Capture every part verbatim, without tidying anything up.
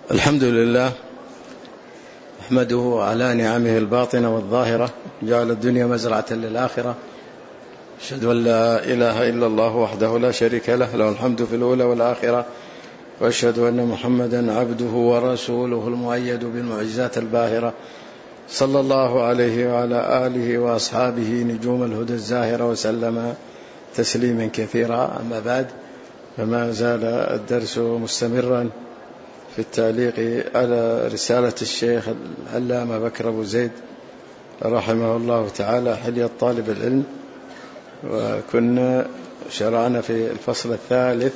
الحمد لله أحمده على نعمه الباطنة والظاهرة، جعل الدنيا مزرعة للآخرة. أشهد أن لا إله إلا الله وحده لا شريك له، له الحمد في الأولى والآخرة، وأشهد أن محمدا عبده ورسوله المؤيد بالمعجزات الباهرة، صلى الله عليه وعلى آله وأصحابه نجوم الهدى الزاهرة، وسلم تسليما كثيرا. أما بعد، فما زال الدرس مستمرا في التعليق على رسالة الشيخ العلامة بكر أبو زيد رحمه الله تعالى، حلية طالب العلم، وكنا شرعنا في الفصل الثالث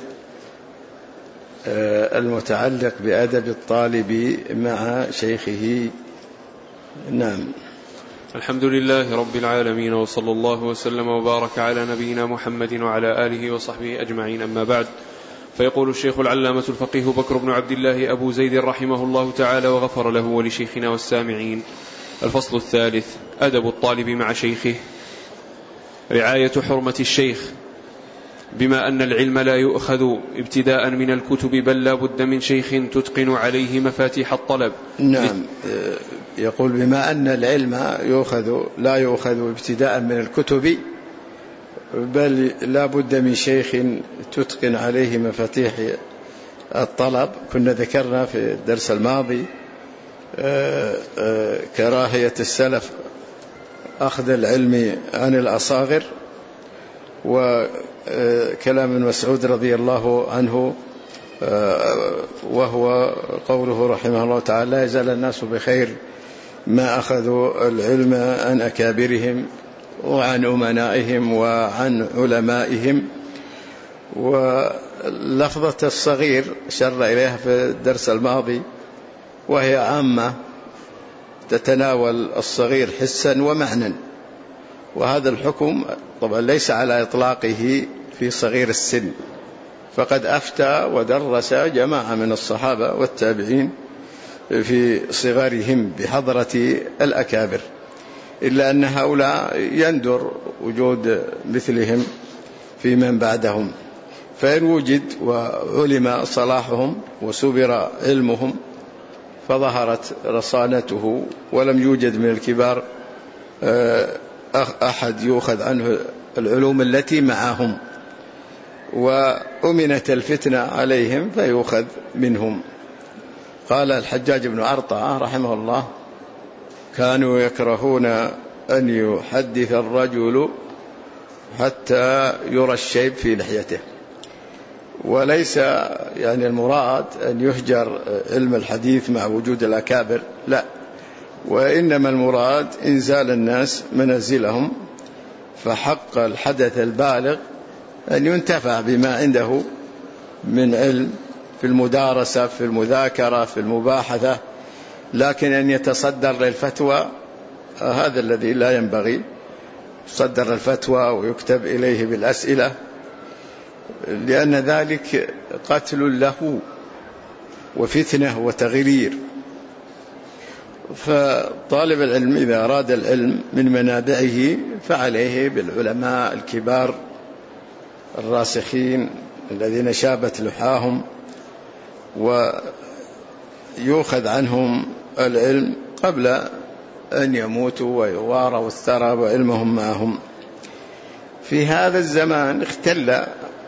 المتعلق بأدب الطالب مع شيخه. نعم. الحمد لله رب العالمين، وصلى الله وسلم وبارك على نبينا محمد وعلى آله وصحبه أجمعين. أما بعد، فيقول الشيخ العلامة الفقيه بكر بن عبد الله أبو زيد رحمه الله تعالى وغفر له ولشيخنا والسامعين: الفصل الثالث: أدب الطالب مع شيخه. رعاية حرمة الشيخ، بما أن العلم لا يؤخذ ابتداء من الكتب، بل لا بد من شيخ تتقن عليه مفاتيح الطلب. نعم. يقول بما أن العلم يؤخذ لا يؤخذ ابتداء من الكتب، بل لا بد من شيخ تتقن عليه مفاتيح الطلب. كنا ذكرنا في الدرس الماضي كراهية السلف أخذ العلم عن الأصاغر، وكلام ابن مسعود رضي الله عنه وهو قوله رحمه الله تعالى: لا يزال الناس بخير ما أخذوا العلم عن أكابرهم وعن أمنائهم وعن علمائهم. ولفظة الصغير شر إليها في الدرس الماضي، وهي عامة تتناول الصغير حسا ومعنى، وهذا الحكم طبعا ليس على إطلاقه في صغير السن، فقد أفتى ودرس جماعة من الصحابة والتابعين في صغارهم بحضرة الأكابر، إلا أن هؤلاء يندر وجود مثلهم في من بعدهم، فإن وجد وعلم صلاحهم وسبر علمهم فظهرت رصانته، ولم يوجد من الكبار أحد يؤخذ عنه العلوم التي معهم، وأمنت الفتنة عليهم فيؤخذ منهم. قال الحجاج بن أرطاة رحمه الله: كانوا يكرهون أن يحدث الرجل حتى يرى الشيب في لحيته. وليس يعني المراد أن يهجر علم الحديث مع وجود الأكابر، لا، وإنما المراد إنزال الناس منازلهم، فحق الحدث البالغ أن ينتفع بما عنده من علم في المدارسة، في المذاكرة، في المباحثة، لكن أن يتصدر للفتوى هذا الذي لا ينبغي. يصدر الفتوى ويكتب إليه بالأسئلة، لأن ذلك قتل له وفتنة وتغيير. فطالب العلم إذا أراد العلم من منابعه فعليه بالعلماء الكبار الراسخين الذين شابت لحاهم، ويؤخذ عنهم العلم قبل أن يموتوا ويواروا الثرى وعلمهم معهم. في هذا الزمان اختل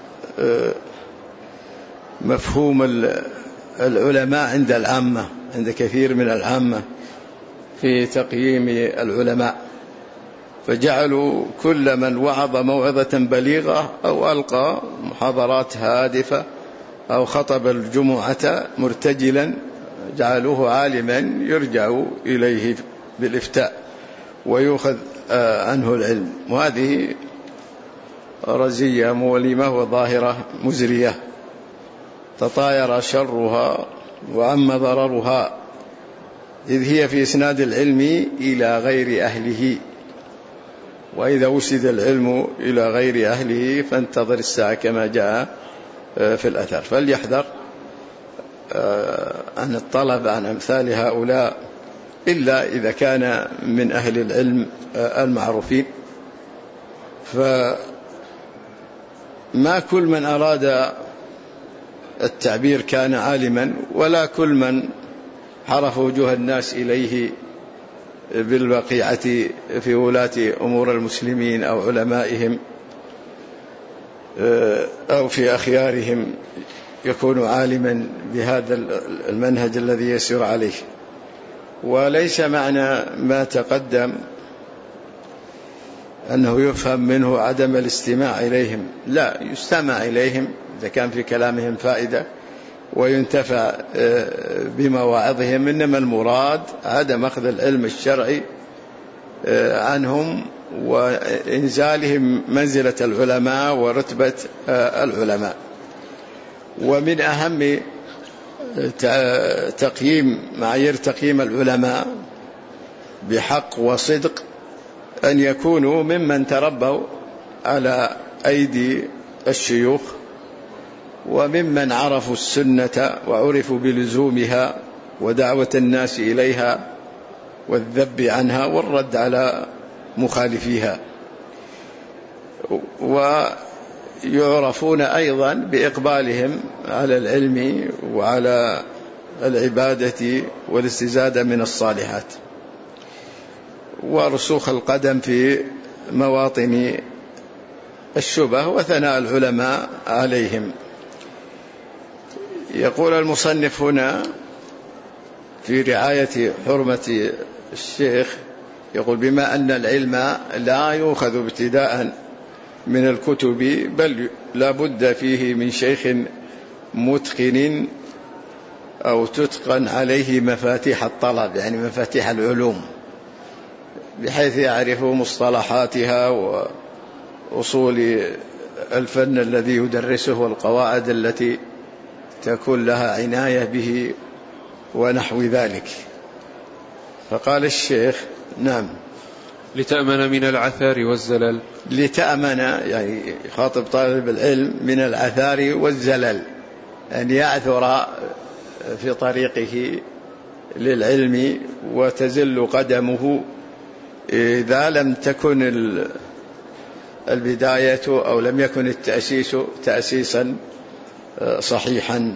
مفهوم العلماء عند العامة، عند كثير من العامة في تقييم العلماء، فجعلوا كل من وعظ موعظة بليغة أو ألقى محاضرات هادفة أو خطب الجمعة مرتجلا جعلوه عالما يرجع إليه بالإفتاء ويؤخذ عنه العلم، وهذه رزية مؤلمة وظاهرة مزرية تطاير شرها وعم ضررها، إذ هي في إسناد العلم إلى غير أهله، وإذا وسد العلم إلى غير أهله فانتظر الساعة كما جاء في الأثر. فليحذر عن الطلب عن أمثال هؤلاء إلا إذا كان من أهل العلم المعروفين. فما كل من أراد التعبير كان عالما، ولا كل من حرف وجوه الناس إليه بالوقيعة في ولاة أمور المسلمين أو علمائهم أو في أخيارهم يكون عالما بهذا المنهج الذي يسير عليه. وليس معنى ما تقدم أنه يفهم منه عدم الاستماع إليهم، لا، يستمع إليهم إذا كان في كلامهم فائدة وينتفع بمواعظهم، إنما المراد عدم أخذ العلم الشرعي عنهم وإنزالهم منزلة العلماء ورتبة العلماء. ومن أهم تقييم معايير تقييم العلماء بحق وصدق أن يكونوا ممن تربوا على أيدي الشيوخ، وممن عرفوا السنة وعرفوا بلزومها ودعوة الناس إليها والذب عنها والرد على مخالفيها، ويعرفون أيضا بإقبالهم على العلم وعلى العبادة والاستزادة من الصالحات، ورسوخ القدم في مواطن الشبه وثناء العلماء عليهم. يقول المصنف هنا في رعاية حرمة الشيخ، يقول: بما أن العلم لا يؤخذ ابتداء من الكتب، بل لا بد فيه من شيخ متقن أو تتقن عليه مفاتيح الطلب، يعني مفاتيح العلوم، بحيث يعرف مصطلحاتها وأصول الفن الذي يدرسه والقواعد التي تكون لها عناية به ونحو ذلك. فقال الشيخ: نعم. لتأمن من العثار والزلل. لتأمن يعني يخاطب طالب العلم من العثار والزلل، أن يعثر في طريقه للعلم وتزل قدمه إذا لم تكن البداية أو لم يكن التأسيس تأسيسا صحيحا.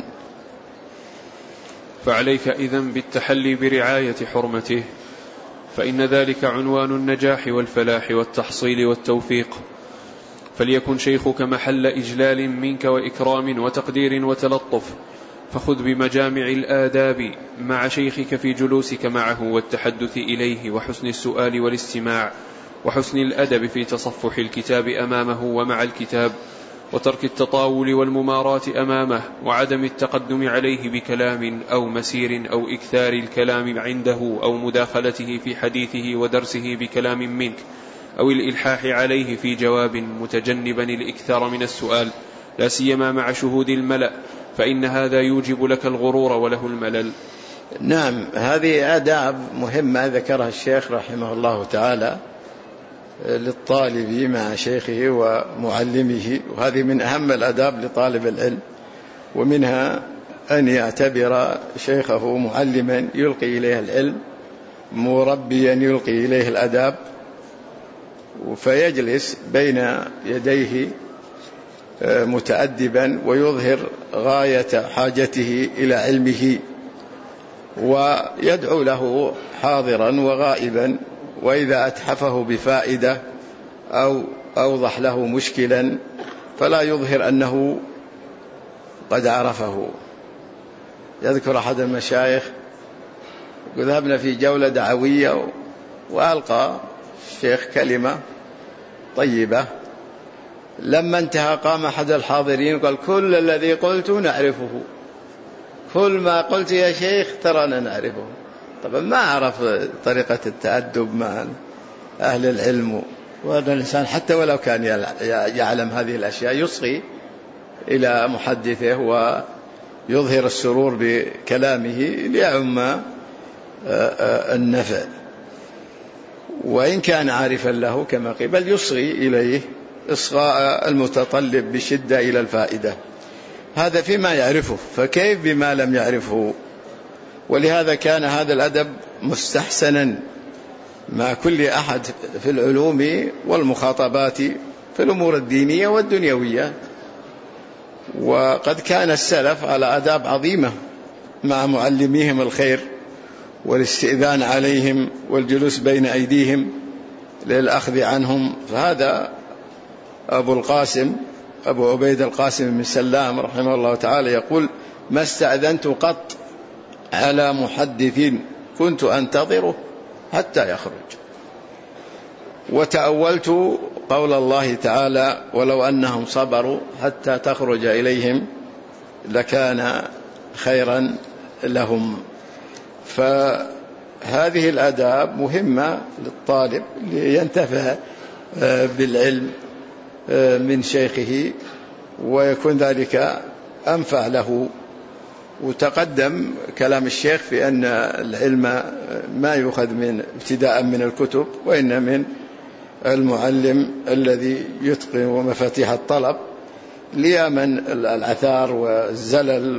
فعليك إذن بالتحلي برعاية حرمته، فإن ذلك عنوان النجاح والفلاح والتحصيل والتوفيق. فليكن شيخك محل إجلال منك وإكرام وتقدير وتلطف، فخذ بمجامع الآداب مع شيخك في جلوسك معه والتحدث إليه، وحسن السؤال والاستماع، وحسن الأدب في تصفح الكتاب أمامه ومع الكتاب، وترك التطاول والممارات أمامه، وعدم التقدم عليه بكلام أو مسير أو إكثار الكلام عنده أو مداخلته في حديثه ودرسه بكلام منك، أو الإلحاح عليه في جواب، متجنبا الإكثار من السؤال، لا سيما مع شهود الملأ، فإن هذا يوجب لك الغرور وله الملل. نعم، هذه آداب مهمة ذكرها الشيخ رحمه الله تعالى للطالب مع شيخه ومعلمه، وهذه من أهم الآداب لطالب العلم، ومنها أن يعتبر شيخه معلما يلقي إليه العلم، مربيا يلقي إليه الآداب، فيجلس بين يديه متأدبا ويظهر غاية حاجته إلى علمه، ويدعو له حاضرا وغائبا، وإذا أتحفه بفائدة أو أوضح له مشكلا فلا يظهر أنه قد عرفه. يذكر أحد المشايخ: ذهبنا في جولة دعوية وألقى الشيخ كلمة طيبة، لما انتهى قام أحد الحاضرين قال: كل الذي قلت نعرفه، كل ما قلت يا شيخ ترانا نعرفه. طبعا ما عرف طريقة التأدب مع أهل العلم، وهذا الإنسان حتى ولو كان يعلم هذه الأشياء يصغي إلى محدثه ويظهر السرور بكلامه ليعم النفع، وإن كان عارفا له كما قيل، بل يصغي إليه إصغاء المتطلب بشدة إلى الفائدة. هذا فيما يعرفه، فكيف بما لم يعرفه؟ ولهذا كان هذا الأدب مستحسنا مع كل أحد في العلوم والمخاطبات في الأمور الدينية والدنيوية. وقد كان السلف على آداب عظيمة مع معلميهم الخير، والاستئذان عليهم والجلوس بين أيديهم للأخذ عنهم. فهذا أبو القاسم أبو عبيد القاسم بن سلام رحمه الله تعالى يقول: ما استأذنت قط على محدث كنت أنتظره حتى يخرج. وتأولت قول الله تعالى: ولو أنهم صبروا حتى تخرج إليهم لكان خيرا لهم. فهذه الآداب مهمة للطالب لينتفع بالعلم من شيخه ويكون ذلك أنفع له. وتقدم كلام الشيخ في أن العلم ما يؤخذ من ابتداء من الكتب، وإن من المعلم الذي يتقن ومفاتيح الطلب ليمن العثار والزلل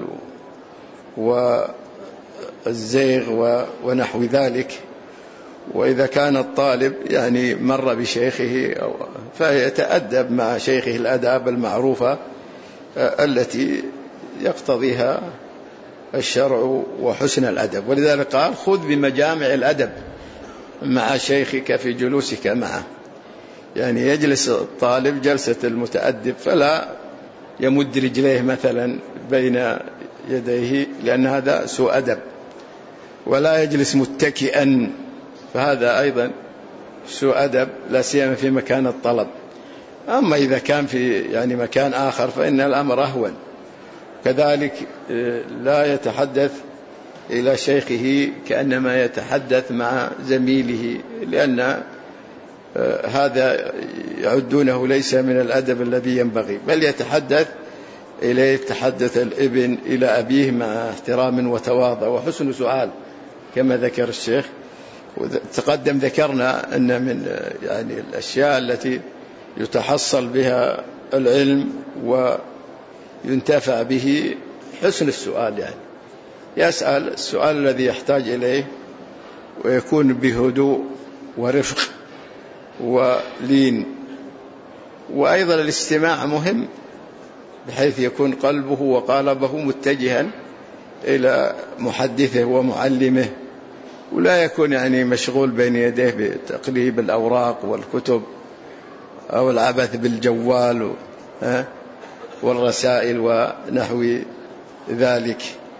والزيغ ونحو ذلك. وإذا كان الطالب يعني مر بشيخه فيتأدب مع شيخه الآداب المعروفة التي يقتضيها الشرع وحسن الأدب. ولذلك قال: خذ بمجامع الأدب مع شيخك في جلوسك معه. يعني يجلس الطالب جلسة المتأدب، فلا يمد رجليه مثلا بين يديه لأن هذا سوء أدب، ولا يجلس متكئا، فهذا أيضا سوء أدب، لا سيما في مكان الطلب. أما إذا كان في يعني مكان آخر فإن الأمر أهون. كذلك لا يتحدث إلى شيخه كأنما يتحدث مع زميله، لأن هذا يعدونه ليس من الأدب الذي ينبغي، بل يتحدث إليه تحدث الابن إلى أبيه مع احترام وتواضع وحسن سؤال كما ذكر الشيخ. وتقدم ذكرنا أن من يعني الأشياء التي يتحصل بها العلم وينتفع به حسن السؤال، يعني يسأل السؤال الذي يحتاج إليه ويكون بهدوء ورفق ولين. وأيضا الاستماع مهم بحيث يكون قلبه وقالبه متجها إلى محدثه ومعلمه، ولا يكون يعني مشغول بين يديه بتقليب الأوراق والكتب أو العبث بالجوال والرسائل ونحو ذلك.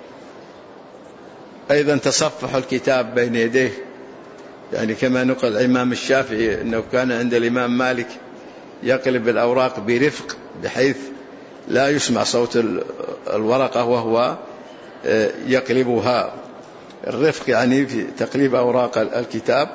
أيضا تصفح الكتاب بين يديه، يعني كما نقل الإمام الشافعي أنه كان عند الإمام مالك يقلب الأوراق برفق بحيث لا يسمع صوت الورقة وهو يقلبها. الرفق يعني في تقليب أوراق الكتاب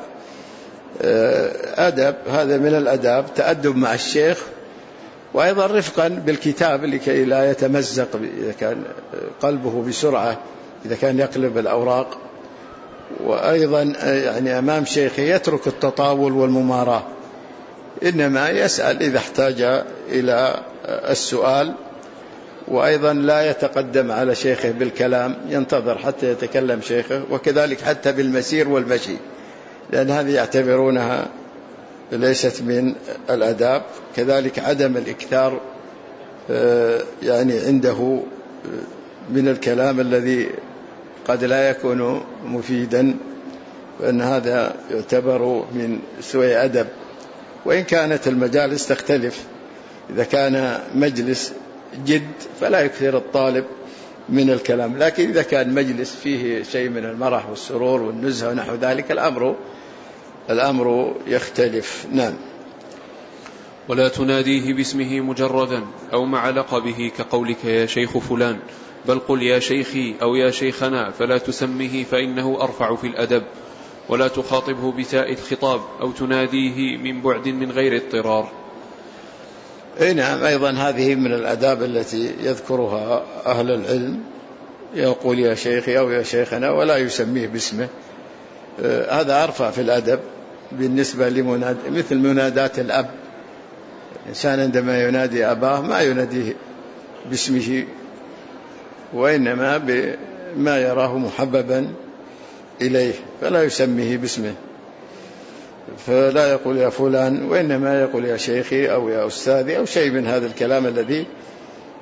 أدب، هذا من الأداب، تأدب مع الشيخ. وأيضا رفقا بالكتاب لكي لا يتمزق إذا كان قلبه بسرعة إذا كان يقلب الأوراق. وأيضا يعني أمام شيخه يترك التطاول والمماراة، إنما يسأل إذا احتاج إلى السؤال. وأيضا لا يتقدم على شيخه بالكلام، ينتظر حتى يتكلم شيخه. وكذلك حتى بالمسير والمشي، لأن هذه يعتبرونها ليست من الأداب. كذلك عدم الإكثار يعني عنده من الكلام الذي قد لا يكون مفيدا، فإن هذا يعتبر من سوء أدب. وإن كانت المجالس تختلف، إذا كان مجلس جد فلا يكثر الطالب من الكلام، لكن إذا كان مجلس فيه شيء من المرح والسرور والنزهة ونحو ذلك الأمر الأمر يختلف. نعم. ولا تناديه باسمه مجردا أو مع لقبه كقولك يا شيخ فلان، بل قل يا شيخي أو يا شيخنا، فلا تسمه فإنه أرفع في الأدب. ولا تخاطبه بتاء الخطاب أو تناديه من بعد من غير اضطرار. نعم. أيضا هذه من الأداب التي يذكرها أهل العلم، يقول يا شيخي أو يا شيخنا ولا يسميه باسمه، هذا أرفع في الأدب بالنسبة لمناد مثل منادات الأب. الإنسان عندما ينادي أباه ما يناديه باسمه، وإنما بما يراه محببا إليه، فلا يسميه باسمه، فلا يقول يا فلان، وإنما يقول يا شيخي أو يا أستاذي أو شيء من هذا الكلام الذي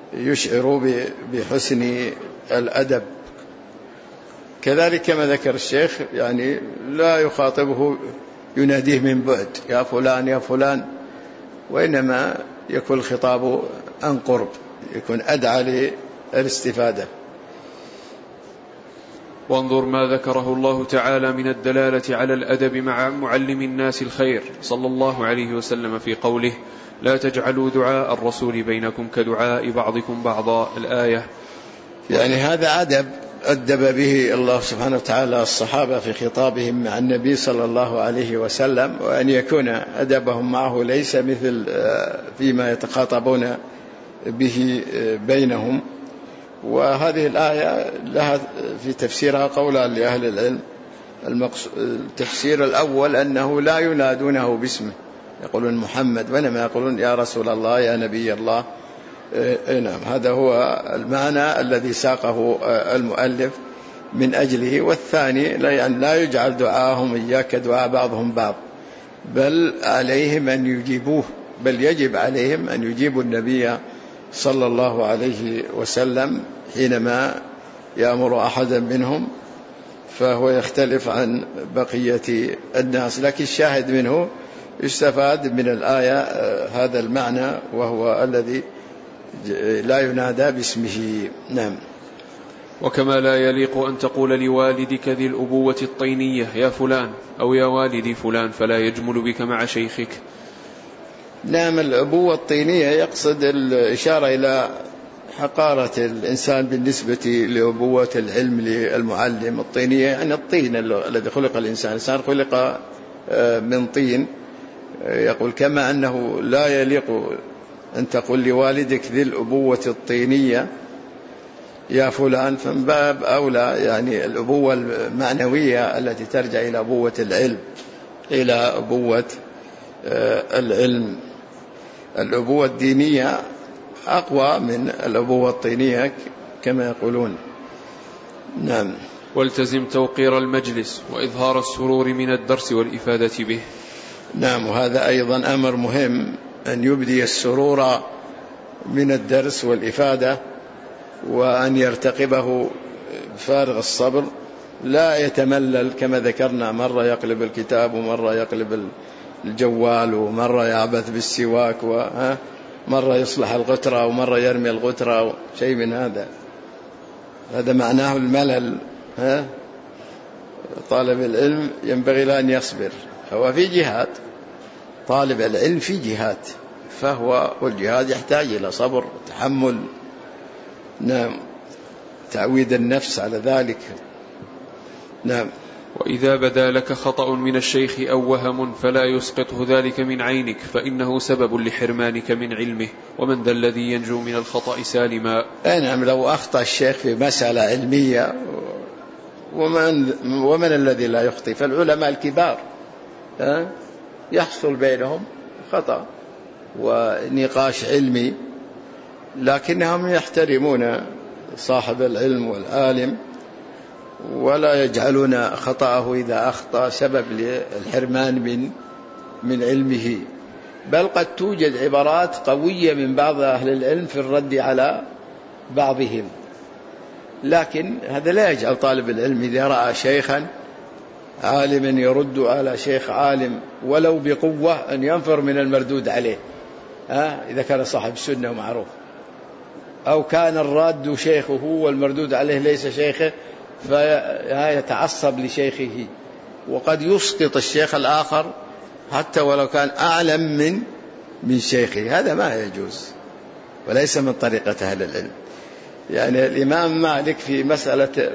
يشعر بحسن الأدب. كذلك كما ذكر الشيخ يعني لا يخاطبه يناديه من بعد يا فلان يا فلان، وإنما يكون الخطاب عن قرب، يكون أدعى للاستفادة. وانظر ما ذكره الله تعالى من الدلالة على الأدب مع معلم الناس الخير صلى الله عليه وسلم في قوله لا تجعلوا دعاء الرسول بينكم كدعاء بعضكم بعضا، الآية. يعني هذا أدب أدب به الله سبحانه وتعالى الصحابة في خطابهم مع النبي صلى الله عليه وسلم، وأن يكون أدبهم معه ليس مثل فيما يتخاطبون به بينهم. وهذه الآية لها في تفسيرها قولان لأهل العلم. التفسير الأول أنه لا ينادونه باسمه، يقولون محمد، وإنما يقولون يا رسول الله يا نبي الله. نعم، هذا هو المعنى الذي ساقه المؤلف من أجله. والثاني لا يجعل دعاهم إياك دعاء بعضهم بعض، بل عليهم أن يجيبوه، بل يجب عليهم أن يجيبوا النبي صلى الله عليه وسلم حينما يأمر أحدا منهم، فهو يختلف عن بقية الناس. لكن الشاهد منه يستفاد من الآية هذا المعنى، وهو الذي لا ينادى باسمه. نعم. وكما لا يليق أن تقول لوالدك ذي الأبوة الطينية يا فلان أو يا والدي فلان فلا يجمل بك مع شيخك. نعم، الأبوة الطينية يقصد الإشارة إلى حقارة الإنسان بالنسبة لأبوة العلم للمعلم. الطينية يعني الطين الذي خلق الإنسان، الإنسان خلق من طين. يقول كما أنه لا يليق أن تقول لوالدك ذي الأبوة الطينية يا فلان، فمن باب أولى يعني الأبوة المعنوية التي ترجع إلى أبوة العلم، إلى أبوة العلم. الأبوة الدينية أقوى من الأبوة الطينية كما يقولون. نعم. والتزم توقير المجلس وإظهار السرور من الدرس والإفادة به. نعم، وهذا أيضا أمر مهم، أن يبدي السرور من الدرس والإفادة، وأن يرتقبه فارغ الصبر، لا يتملل كما ذكرنا، مرة يقلب الكتاب ومرة يقلب الجوال ومرة يعبث بالسواك ومرة يصلح الغترة ومرة يرمي الغترة، شيء من هذا. هذا معناه الملل. ها؟ طالب العلم ينبغي له أن يصبر، هو في جهاد، طالب العلم في جهاد، فهو والجهاد يحتاج إلى صبر وتحمل. نعم، تعويد النفس على ذلك. نعم. وإذا بدا لك خطأ من الشيخ أو وهم فلا يسقطه ذلك من عينك، فإنه سبب لحرمانك من علمه، ومن ذا الذي ينجو من الخطأ سالما. نعم، لو أخطأ الشيخ في مسألة علمية، ومن, ومن الذي لا يخطئ؟ فالعلماء الكبار يحصل بينهم خطأ ونقاش علمي، لكنهم يحترمون صاحب العلم والعالم، ولا يجعلون خطأه إذا أخطأ سبب للحرمان من من علمه. بل قد توجد عبارات قوية من بعض أهل العلم في الرد على بعضهم، لكن هذا لا يجعل طالب العلم إذا رأى شيخا عالما يرد على شيخ عالم ولو بقوة أن ينفر من المردود عليه، ها إذا كان صاحب السنة ومعروف، أو كان الراد شيخه والمردود عليه ليس شيخه فيتعصب لشيخه، وقد يسقط الشيخ الآخر حتى ولو كان أعلم من من شيخه. هذا ما يجوز وليس من طريقة أهل العلم. يعني الإمام مالك في مسألة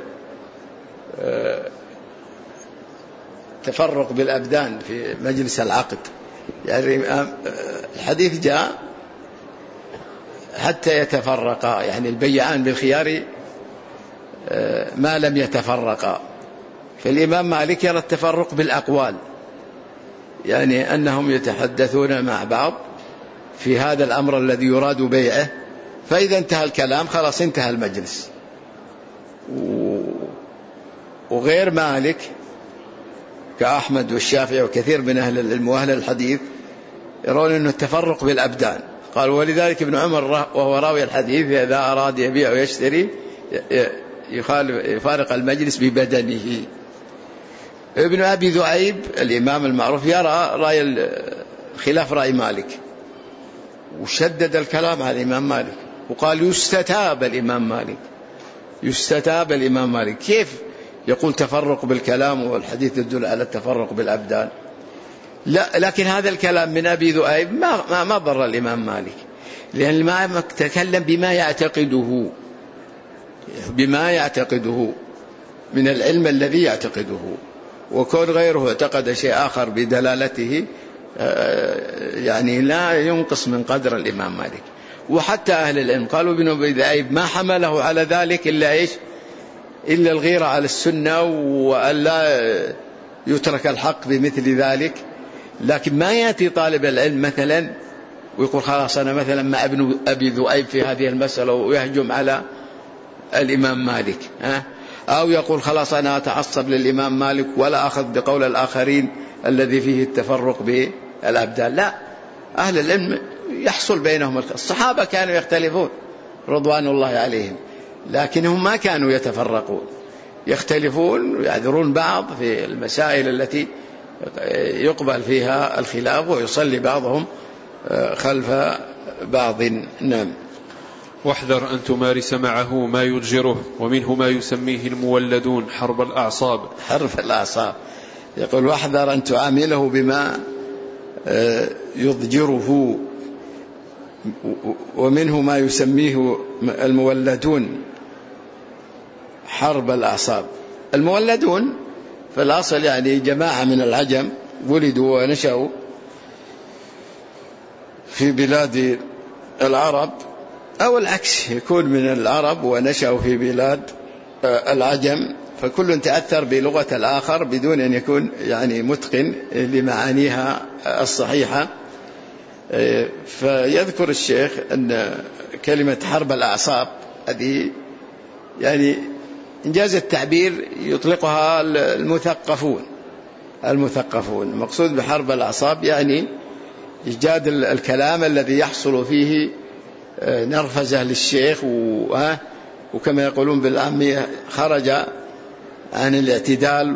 تفرق بالأبدان في مجلس العقد، يعني الحديث جاء حتى يتفرقا، يعني البيعان بالخيار ما لم يتفرقا. فالإمام مالك يرى التفرق بالأقوال، يعني أنهم يتحدثون مع بعض في هذا الأمر الذي يراد بيعه، فإذا انتهى الكلام خلاص انتهى المجلس. وغير مالك كأحمد والشافعي وكثير من أهل العلم وأهل الحديث يرون أنه التفرق بالأبدان، قال ولذلك ابن عمر وهو راوي الحديث إذا أراد يبيع ويشتري يفارق المجلس ببدنه. ابن أبي ذؤيب الإمام المعروف يرى رأي خلاف رأي مالك، وشدد الكلام على الإمام مالك وقال يستتاب الإمام مالك، يستتاب الإمام مالك. كيف يقول تفرق بالكلام والحديث يدل على التفرق بالأبدان؟ لا، لكن هذا الكلام من أبي ذؤيب ما, ما, ما ضر الإمام مالك، لأن الإمام تكلم بما يعتقده، بما يعتقده من العلم الذي يعتقده، وكون غيره اعتقد شيء آخر بدلالته يعني لا ينقص من قدر الإمام مالك. وحتى أهل العلم قالوا ابن أبي ذؤيب ما حمله على ذلك إلا إيش؟ إلا الغيرة على السنة وألا يترك الحق بمثل ذلك. لكن ما يأتي طالب العلم مثلا ويقول خلاص أنا مثلا مع ابن أبي ذؤيب في هذه المسألة ويهجم على الإمام مالك، ها؟ أو يقول خلاص أنا أتعصب للإمام مالك ولا أخذ بقول الآخرين الذي فيه التفرق بالأبدان. لا، أهل العلم يحصل بينهم الخلاف. الصحابة كانوا يختلفون رضوان الله عليهم، لكنهم ما كانوا يتفرقون، يختلفون ويعذرون بعض في المسائل التي يقبل فيها الخلاف ويصلي بعضهم خلف بعض. نعم. واحذر أن تمارس معه ما يضجره، ومنه ما يسميه المولدون حرب الأعصاب. حرب الأعصاب، يقول واحذر أن تعامله بما يضجره، ومنه ما يسميه المولدون حرب الأعصاب. المولدون في الأصل يعني جماعة من العجم ولدوا ونشأوا في بلاد العرب، أو العكس يكون من العرب ونشأوا في بلاد العجم، فكل تأثر بلغة الآخر بدون أن يكون يعني متقن لمعانيها الصحيحة. فيذكر الشيخ أن كلمة حرب الأعصاب هذه يعني إنجاز التعبير يطلقها المثقفون المثقفون المقصود بحرب الأعصاب يعني إيجاد الكلام الذي يحصل فيه نرفزة للشيخ، وكما يقولون بالعامية خرج عن الاعتدال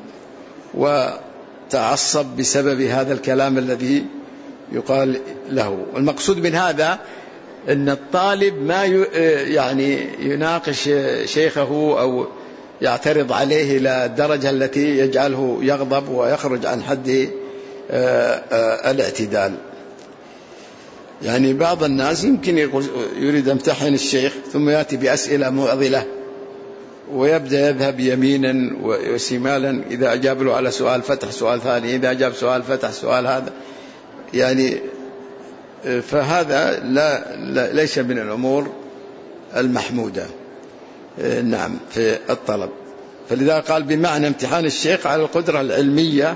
وتعصب بسبب هذا الكلام الذي يقال له. المقصود من هذا أن الطالب ما يعني يناقش شيخه أو يعترض عليه إلى الدرجة التي يجعله يغضب ويخرج عن حد الاعتدال. يعني بعض الناس يمكن يريد امتحن الشيخ ثم يأتي بأسئلة معضلة ويبدأ يذهب يمينا وشمالا، إذا أجاب له على سؤال فتح سؤال ثاني، إذا أجاب سؤال فتح سؤال هذا، يعني فهذا لا, لا ليس من الأمور المحمودة نعم في الطلب. فلذا قال بمعنى امتحان الشيخ على القدرة العلمية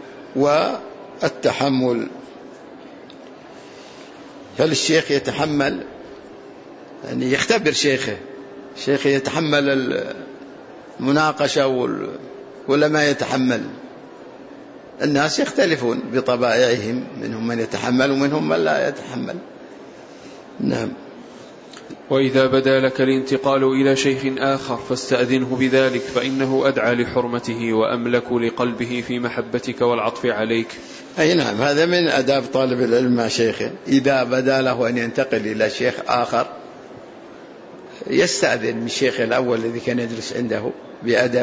والتحمل. هل الشيخ يتحمل يعني يختبر شيخه، شيخه يتحمل المناقشة ولا ما يتحمل؟ الناس يختلفون بطبائعهم، منهم من يتحمل ومنهم من لا يتحمل. نعم. وإذا بدا لك الانتقال إلى شيخ آخر فاستأذنه بذلك، فإنه أدعى لحرمته وأملك لقلبه في محبتك والعطف عليك. أي نعم، هذا من أداب طالب العلم مع شيخه. إذا بدا له أن ينتقل إلى شيخ آخر يستأذن من الشيخ الأول الذي كان يجلس عنده بأدب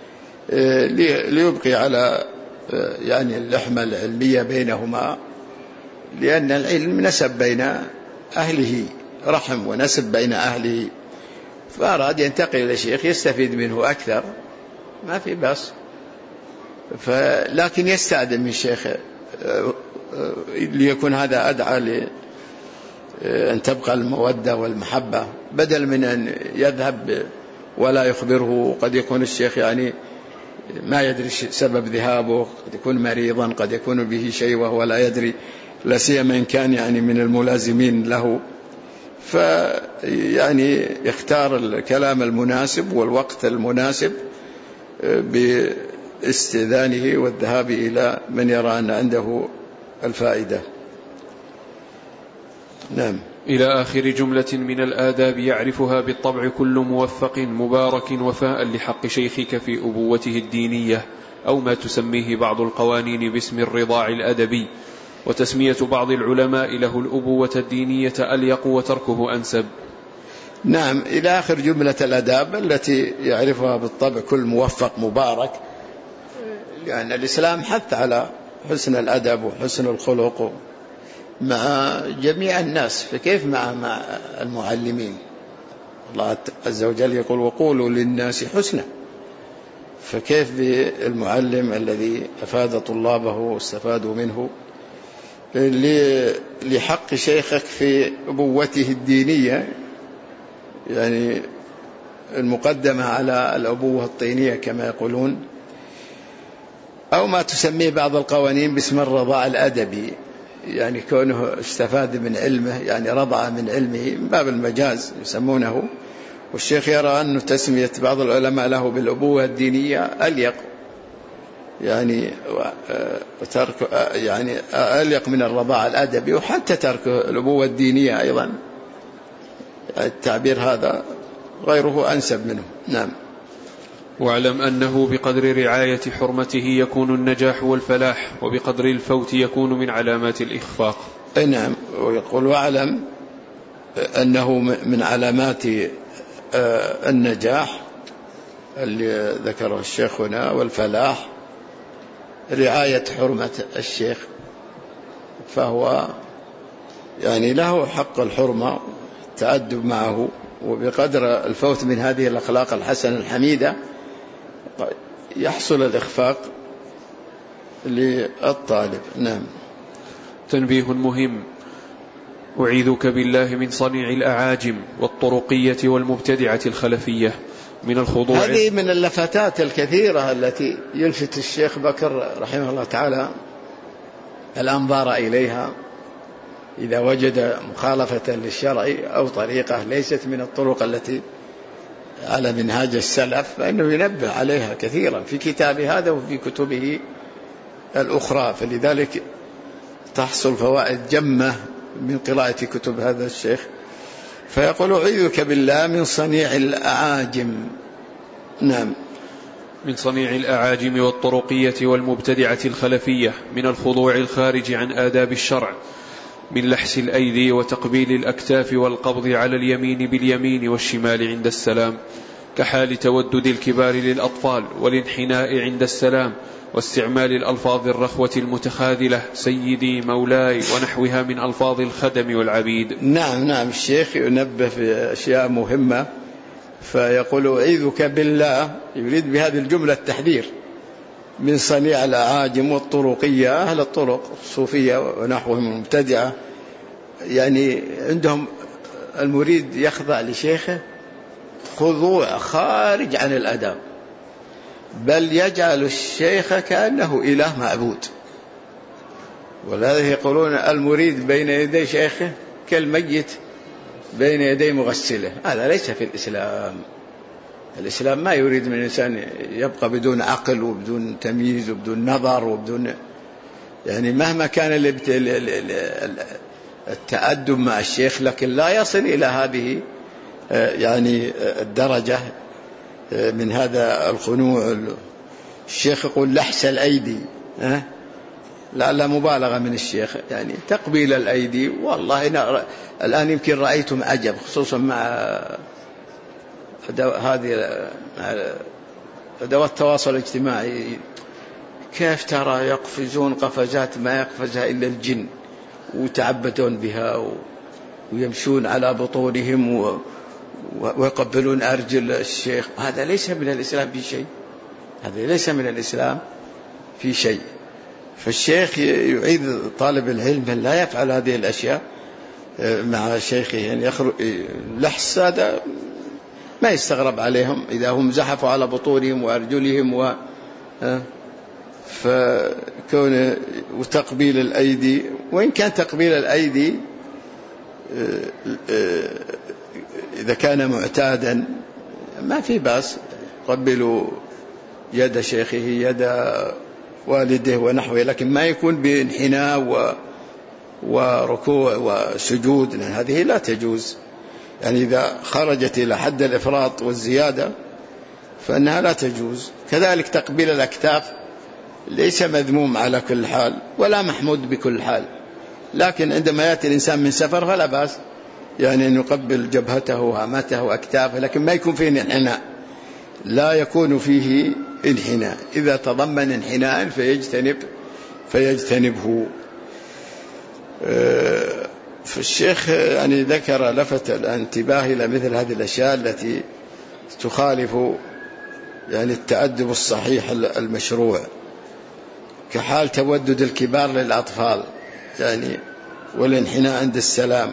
ليبقي على يعني اللحمة العلمية بينهما، لأن العلم نسب بين أهله، رحم ونسب بين أهله، فأراد ينتقل إلى شيخ يستفيد منه أكثر ما في بس، لكن يستأذن من الشيخ ليكون هذا أدعى لأن تبقى المودة والمحبة، بدل من أن يذهب ولا يخبره. قد يكون الشيخ يعني ما يدري سبب ذهابه، قد يكون مريضا، قد يكون به شيء وهو لا يدري، لا سيما إن كان يعني من الملازمين له. فيعني يختار الكلام المناسب والوقت المناسب باستئذانه والذهاب إلى من يرى أن عنده الفائدة. نعم. إلى آخر جملة من الآداب يعرفها بالطبع كل موفق مبارك وفاء لحق شيخك في أبوته الدينية، أو ما تسميه بعض القوانين باسم الرضاع الأدبي، وتسمية بعض العلماء له الأبوة الدينية أليق وتركه أنسب. نعم، إلى آخر جملة الآداب التي يعرفها بالطبع كل موفق مبارك، لأن يعني الإسلام حث على حسن الأدب وحسن الخلق مع جميع الناس، فكيف مع مع المعلمين؟ الله عز وجل يقول وقولوا للناس حسنا، فكيف بالمعلم الذي أفاد طلابه واستفادوا منه؟ لحق شيخك في أبوته الدينية، يعني المقدمة على الأبوة الطينية كما يقولون، أو ما تسميه بعض القوانين باسم الرضاع الأدبي، يعني كونه استفاد من علمه، يعني رضع من علمه من باب المجاز يسمونه. والشيخ يرى أن تسمية بعض العلماء له بالأبوة الدينية أليق، يعني ترك يعني أليق من الرضاع الأدبي، وحتى ترك الأبوة الدينية أيضا التعبير هذا غيره أنسب منه. نعم. واعلم أنه بقدر رعاية حرمته يكون النجاح والفلاح، وبقدر الفوت يكون من علامات الإخفاق. نعم. ويقول واعلم أنه من علامات النجاح اللي ذكره الشيخ هنا والفلاح رعاية حرمة الشيخ، فهو يعني له حق الحرمة التأدب معه، وبقدر الفوت من هذه الأخلاق الحسنة الحميدة يحصل الإخفاق للطالب. نعم. تنبيه مهم: أعيذك بالله من صنيع الأعاجم والطرقية والمبتدعة الخلفية من الخضوع. هذه من اللفتات الكثيرة التي يلفت الشيخ بكر رحمه الله تعالى الأنظار إليها إذا وجد مخالفة للشرع أو طريقة ليست من الطرق التي على منهاج السلف، فإنه ينبه عليها كثيرا في كتابه هذا وفي كتبه الأخرى، فلذلك تحصل فوائد جمة من قراءة كتب هذا الشيخ. فيقول أعيذك بالله من صنيع الأعاجم. نعم. من صنيع الأعاجم والطرقية والمبتدعة الخلفية من الخضوع الخارج عن آداب الشرع، من لحس الأيدي وتقبيل الأكتاف والقبض على اليمين باليمين والشمال عند السلام، كحال تودد الكبار للأطفال والانحناء عند السلام، واستعمال الألفاظ الرخوة المتخاذلة سيدي مولاي ونحوها من ألفاظ الخدم والعبيد. نعم نعم. الشيخ ينبه في أشياء مهمة، فيقول أعيذك بالله، يريد بهذه الجملة التحذير من صنيع الأعاجم والطرقية، أهل الطرق الصوفية ونحوهم المبتدعة، يعني عندهم المريد يخضع لشيخه خضوع خارج عن الأداب، بل يجعل الشيخ كأنه إله معبود. ولذلك يقولون المريد بين يدي شيخه كالميت بين يدي مغسله. هذا ليس في الإسلام. الإسلام ما يريد من الإنسان يبقى بدون عقل وبدون تمييز وبدون نظر وبدون، يعني مهما كان التأدب مع الشيخ، لكن لا يصل إلى هذه يعني الدرجة من هذا الخنوع. الشيخ يقول لحس الأيدي، لا لا مبالغة من الشيخ، يعني تقبيل الأيدي. والله الآن يمكن رأيتم عجب، خصوصا مع هذه أدوات التواصل الاجتماعي، كيف ترى يقفزون قفزات ما يقفزها إلا الجن، ويتعبدون بها ويمشون على بطونهم ويقبلون أرجل الشيخ. هذا ليس من الإسلام في شيء، هذا ليس من الإسلام في شيء. فالشيخ يعيد طالب العلم أن لا يفعل هذه الأشياء مع شيخه، يعني يخرج لحس هذا ما يستغرب عليهم إذا هم زحفوا على بطونهم وأرجلهم و فكون وتقبيل الأيدي، وإن كان تقبيل الأيدي إذا كان معتادا ما في بأس، قبلوا يد شيخه يد والده ونحوه، لكن ما يكون بانحناء وركوع وسجود، لأن هذه لا تجوز. يعني إذا خرجت إلى حد الإفراط والزيادة فإنها لا تجوز. كذلك تقبيل الأكتاف ليس مذموم على كل حال ولا محمود بكل حال، لكن عندما يأتي الإنسان من سفر فلا بأس يعني أن يقبل جبهته وهامته وأكتافه، لكن ما يكون فيه انحناء، لا يكون فيه انحناء. إذا تضمن انحناء فيجتنب فيجتنبه. فالشيخ يعني ذكر لفت الانتباه إلى مثل هذه الأشياء التي تخالف يعني التأدب الصحيح المشروع، كحال تودد الكبار للأطفال يعني والانحناء عند السلام.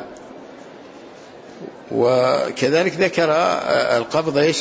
وكذلك ذكر القبض إيش؟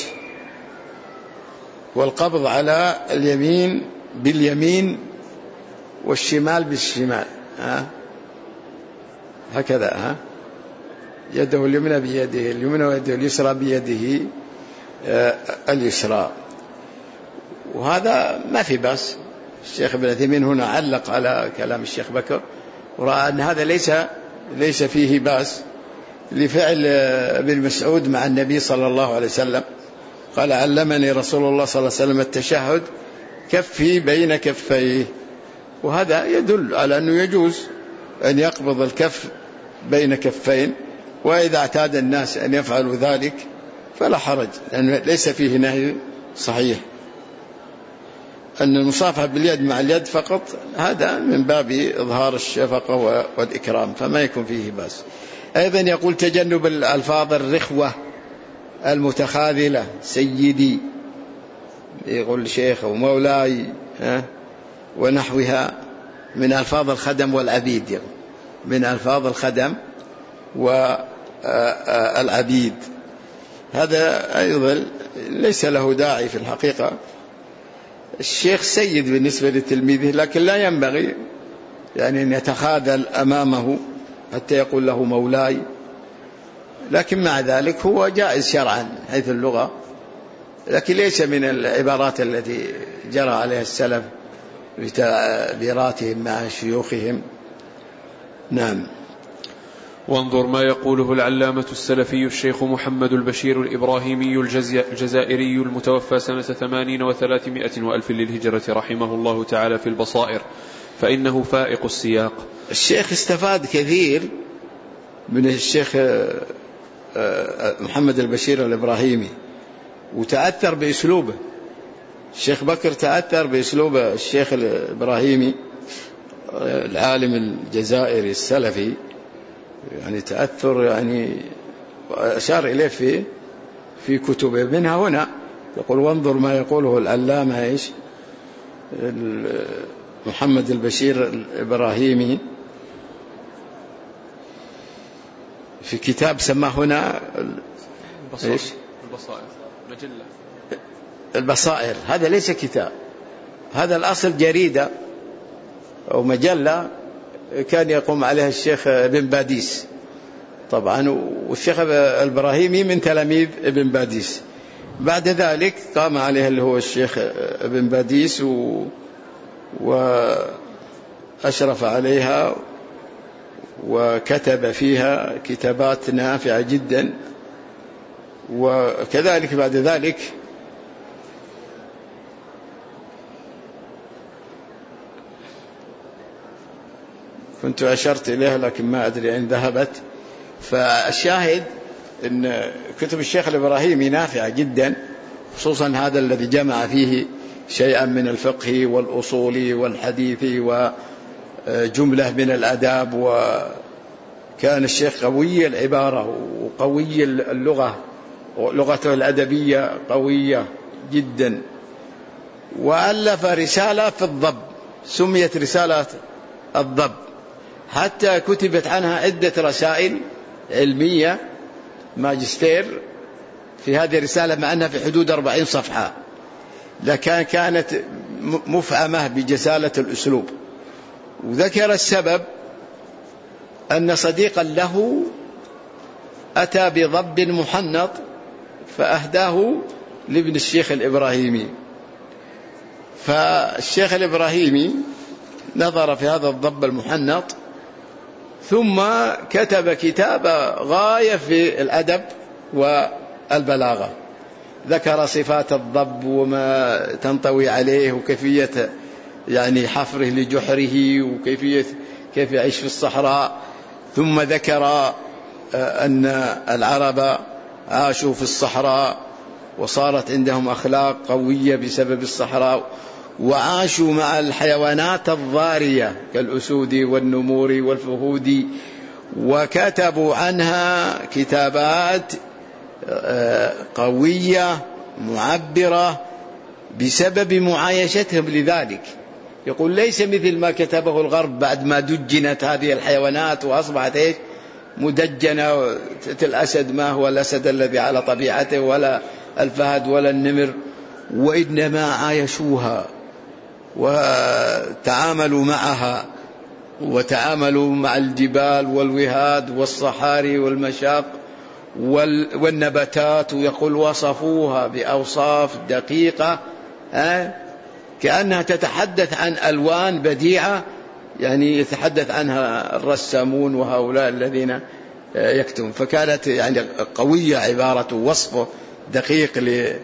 والقبض على اليمين باليمين والشمال بالشمال، ها هكذا، ها يده اليمنى بيده اليمنى ويده اليسرى بيده اليسرى. وهذا ما في بأس. الشيخ ابن عثيمين هنا علق على كلام الشيخ بكر ورأى أن هذا ليس ليس فيه بأس لفعل ابن مسعود مع النبي صلى الله عليه وسلم. قال: علمني رسول الله صلى الله عليه وسلم التشهد كفي بين كفيه. وهذا يدل على أنه يجوز أن يقبض الكف بين كفين، وإذا اعتاد الناس أن يفعلوا ذلك فلا حرج، لأنه ليس فيه نهي صحيح. أن المصافحة باليد مع اليد فقط هذا من باب إظهار الشفقة والإكرام، فما يكون فيه بأس. أيضا يقول: تجنب الألفاظ الرخوة المتخاذلة، سيدي يقول شيخ ومولاي ونحوها من ألفاظ الخدم والعبيد، يقول من ألفاظ الخدم والعبيد. هذا أيضا ليس له داعي في الحقيقة. الشيخ سيد بالنسبة لتلميذه، لكن لا ينبغي يعني أن يتخاذل أمامه حتى يقول له مولاي، لكن مع ذلك هو جائز شرعا حيث اللغة، لكن ليس من العبارات التي جرى عليها السلف بتعبيراتهم مع شيوخهم. نعم. وانظر ما يقوله العلامة السلفي الشيخ محمد البشير الإبراهيمي الجزائري المتوفى سنة ثمانين وثلاثمائة وألف للهجرة رحمه الله تعالى في البصائر، فإنه فائق السياق. الشيخ استفاد كثير من الشيخ محمد البشير الإبراهيمي وتأثر بأسلوبه. الشيخ بكر تأثر بأسلوب الشيخ الإبراهيمي العالم الجزائري السلفي، يعني تأثر يعني أشار إليه في في كتبه. منها هنا يقول: وانظر ما يقوله العلامة إيش محمد البشير الإبراهيمي في كتاب سماه هنا البصائر. البصائر مجلة البصائر. هذا ليس كتاب، هذا الأصل جريدة أو مجلة كان يقوم عليها الشيخ ابن باديس طبعا، والشيخ الإبراهيمي من تلاميذ ابن باديس. بعد ذلك قام عليها اللي هو الشيخ ابن باديس و... وأشرف عليها وكتب فيها كتابات نافعة جدا. وكذلك بعد ذلك كنت أشرت إليها لكن ما أدري أين ذهبت. فالشاهد أن كتب الشيخ الإبراهيمي نافعة جدا، خصوصا هذا الذي جمع فيه شيئا من الفقه والأصول والحديث وجملة من الأداب. وكان الشيخ قوي العبارة وقوي اللغة، لغته الأدبية قوية جدا. وألف رسالة في الضب سميت رسالة الضب، حتى كتبت عنها عدة رسائل علمية ماجستير في هذه الرسالة، مع أنها في حدود أربعين صفحة، لكن كانت مفعمة بجسالة الأسلوب. وذكر السبب أن صديقا له أتى بضب محنط فأهداه لابن الشيخ الإبراهيمي، فالشيخ الإبراهيمي نظر في هذا الضب المحنط ثم كتب كتاب غاية في الأدب والبلاغة، ذكر صفات الضب وما تنطوي عليه وكيفية يعني حفره لجحره وكيفية كيف يعيش في الصحراء. ثم ذكر أن العرب عاشوا في الصحراء وصارت عندهم أخلاق قوية بسبب الصحراء، وعاشوا مع الحيوانات الضارية كالأسود والنمور والفهود، وكتبوا عنها كتابات قوية معبرة بسبب معايشتهم لذلك. يقول ليس مثل ما كتبه الغرب بعد ما دجنت هذه الحيوانات وأصبحت إيش مدجنة. الأسد ما هو الأسد الذي على طبيعته ولا الفهد ولا النمر، وإنما عايشوها وتعاملوا معها وتعاملوا مع الجبال والوهاد والصحاري والمشاق والنباتات، ويقول وصفوها بأوصاف دقيقة كأنها تتحدث عن ألوان بديعة، يعني يتحدث عنها الرسامون وهؤلاء الذين يكتبون. فكانت يعني قوية عبارة وصفه دقيق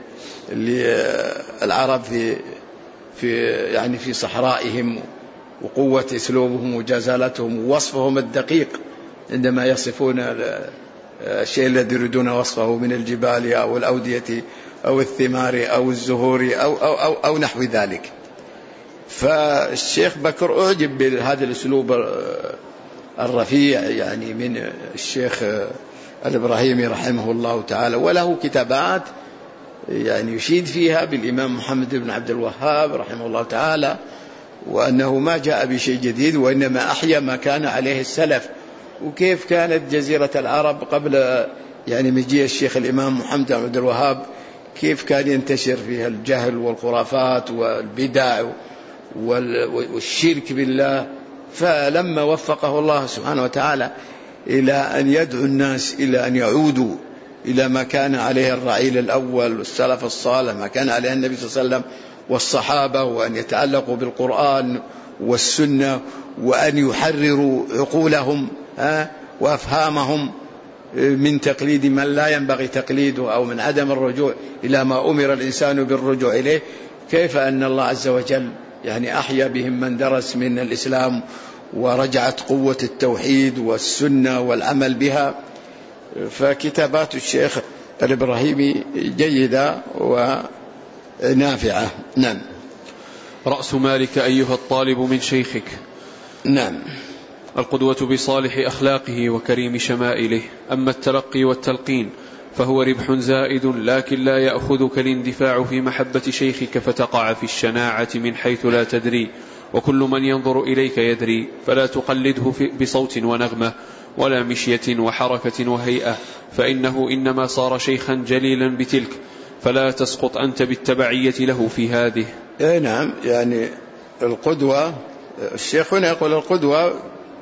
للعرب في في يعني في صحرائهم، وقوة أسلوبهم وجزالتهم ووصفهم الدقيق عندما يصفون الشيء الذي يريدون وصفه من الجبال أو الأودية أو الثمار أو الزهور أو, أو, أو, أو نحو ذلك. فالشيخ بكر أعجب بهذا الأسلوب الرفيع يعني من الشيخ الإبراهيمي رحمه الله تعالى، وله كتابات يعني يشيد فيها بالإمام محمد بن عبد الوهاب رحمه الله تعالى، وأنه ما جاء بشيء جديد وإنما أحيا ما كان عليه السلف، وكيف كانت جزيرة العرب قبل يعني مجيء الشيخ الإمام محمد بن عبد الوهاب، كيف كان ينتشر فيها الجهل والخرافات والبدع والشرك بالله. فلما وفقه الله سبحانه وتعالى إلى أن يدعو الناس إلى أن يعودوا إلى ما كان عليه الرعيل الأول والسلف الصالح، ما كان عليه النبي صلى الله عليه وسلم والصحابة، وأن يتعلقوا بالقرآن والسنة، وأن يحرروا عقولهم وأفهامهم من تقليد من لا ينبغي تقليده أو من عدم الرجوع إلى ما أمر الإنسان بالرجوع إليه. كيف أن الله عز وجل يعني أحيا بهم من درس من الإسلام ورجعت قوة التوحيد والسنة والعمل بها. فكتابات الشيخ الإبراهيمي جيدة ونافعة. نعم. رأس مالك أيها الطالب من شيخك. نعم. القدوة بصالح أخلاقه وكريم شمائله. أما التلقي والتلقين فهو ربح زائد، لكن لا يأخذك الاندفاع في محبة شيخك فتقع في الشناعة من حيث لا تدري، وكل من ينظر إليك يدري، فلا تقلده بصوت ونغمة ولا مشية وحركة وهيئة، فإنه إنما صار شيخا جليلا بتلك، فلا تسقط أنت بالتبعية له في هذه. إيه نعم. يعني القدوة، الشيخ هنا يقول القدوة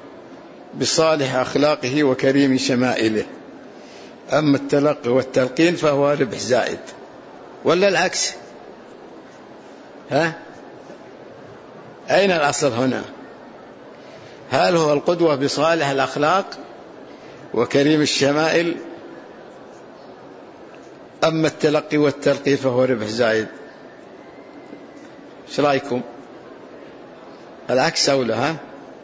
بصالح أخلاقه وكريم شمائله. أما التلقي والتلقين فهو ربح زائد، ولا العكس؟ ها؟ أين الأصل هنا؟ هل هو القدوة بصالح الأخلاق وكريم الشمائل، أما التلقي والتلقي فهو ربح زائد؟ ايش رأيكم؟ العكس أو لا؟ ها؟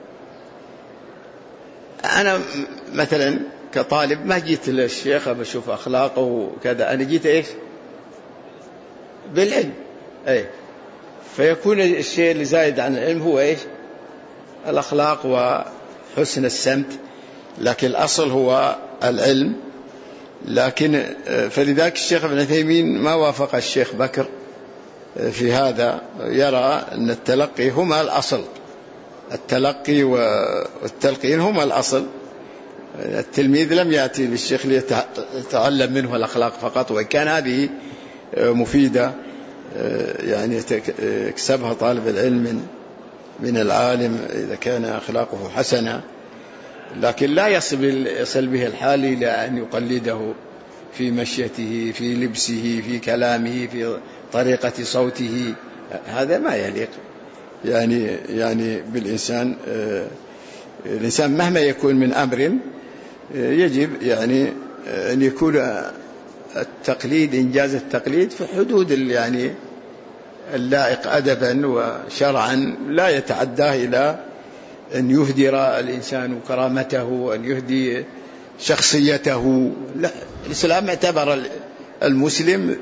أنا مثلا كطالب ما جيت للشيخ بشوف أخلاقه وكذا، أنا جيت إيش؟ بالعلم. أي فيكون الشيء اللي زايد عن العلم هو إيش؟ الأخلاق وحسن السمت، لكن الأصل هو العلم. لكن فلذلك الشيخ ابن عثيمين ما وافق الشيخ بكر في هذا، يرى أن التلقي هما الأصل، التلقي والتلقين هما الأصل. التلميذ لم يأتي للشيخ ليتعلم منه الأخلاق فقط، وإن كان هذه مفيدة يعني يكسبها طالب العلم من العالم إذا كان أخلاقه حسنة، لكن لا يصل به الحال إلى أن يقلده في مشيته، في لبسه، في كلامه، في طريقة صوته. هذا ما يليق يعني يعني بالإنسان الإنسان مهما يكون من أمر يجب يعني أن يكون التقليد، إنجاز التقليد في حدود يعني اللائق أدبا وشرعا، لا يتعداه إلى أن يهدر الإنسان كرامته وأن يهدي شخصيته. لا، الإسلام اعتبر المسلم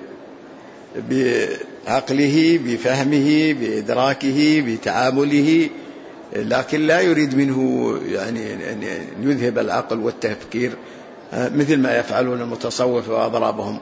بعقله بفهمه بإدراكه بتعامله، لكن لا يريد منه يعني أن يذهب العقل والتفكير مثل ما يفعلون المتصوف وأضرابهم.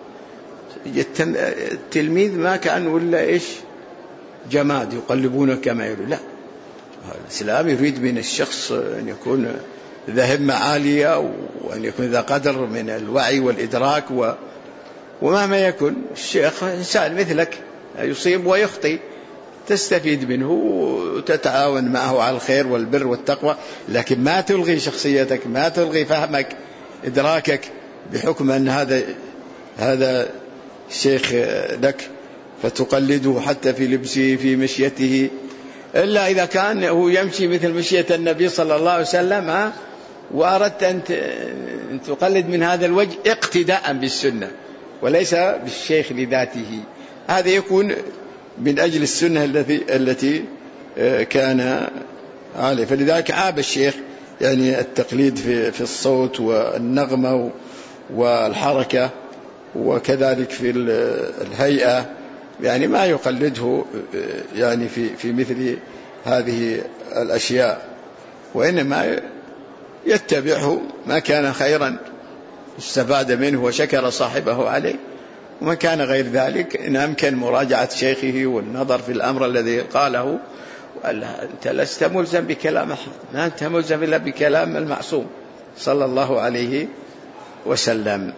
التلميذ ما كان ولا إيش جماد يقلبونه كما يقولون، لا، الإسلام يريد من الشخص أن يكون ذا همة عالية وأن يكون ذا قدر من الوعي والإدراك، و ومهما يكون الشيخ إنسان مثلك يصيب ويخطئ، تستفيد منه وتتعاون معه على الخير والبر والتقوى، لكن ما تلغي شخصيتك، ما تلغي فهمك إدراكك بحكم أن هذا هذا الشيخ لك فتقلده حتى في لبسه في مشيته، إلا إذا كان هو يمشي مثل مشية النبي صلى الله عليه وسلم ها وأردت أن تقلد من هذا الوجه اقتداء بالسنة وليس بالشيخ لذاته، هذا يكون من أجل السنة التي التي كان عليه. فلذلك عاب الشيخ يعني التقليد في في الصوت والنغمة والحركة وكذلك في الهيئة، يعني ما يقلده يعني في في مثل هذه الأشياء، وإنما يتبعه ما كان خيرا استفاد منه وشكر صاحبه عليه، وما كان غير ذلك إن أمكن مراجعة شيخه والنظر في الأمر الذي قاله. أنت لست ملزم بكلام أحد، ما أنت ملزم إلا بكلام المعصوم صلى الله عليه وسلم.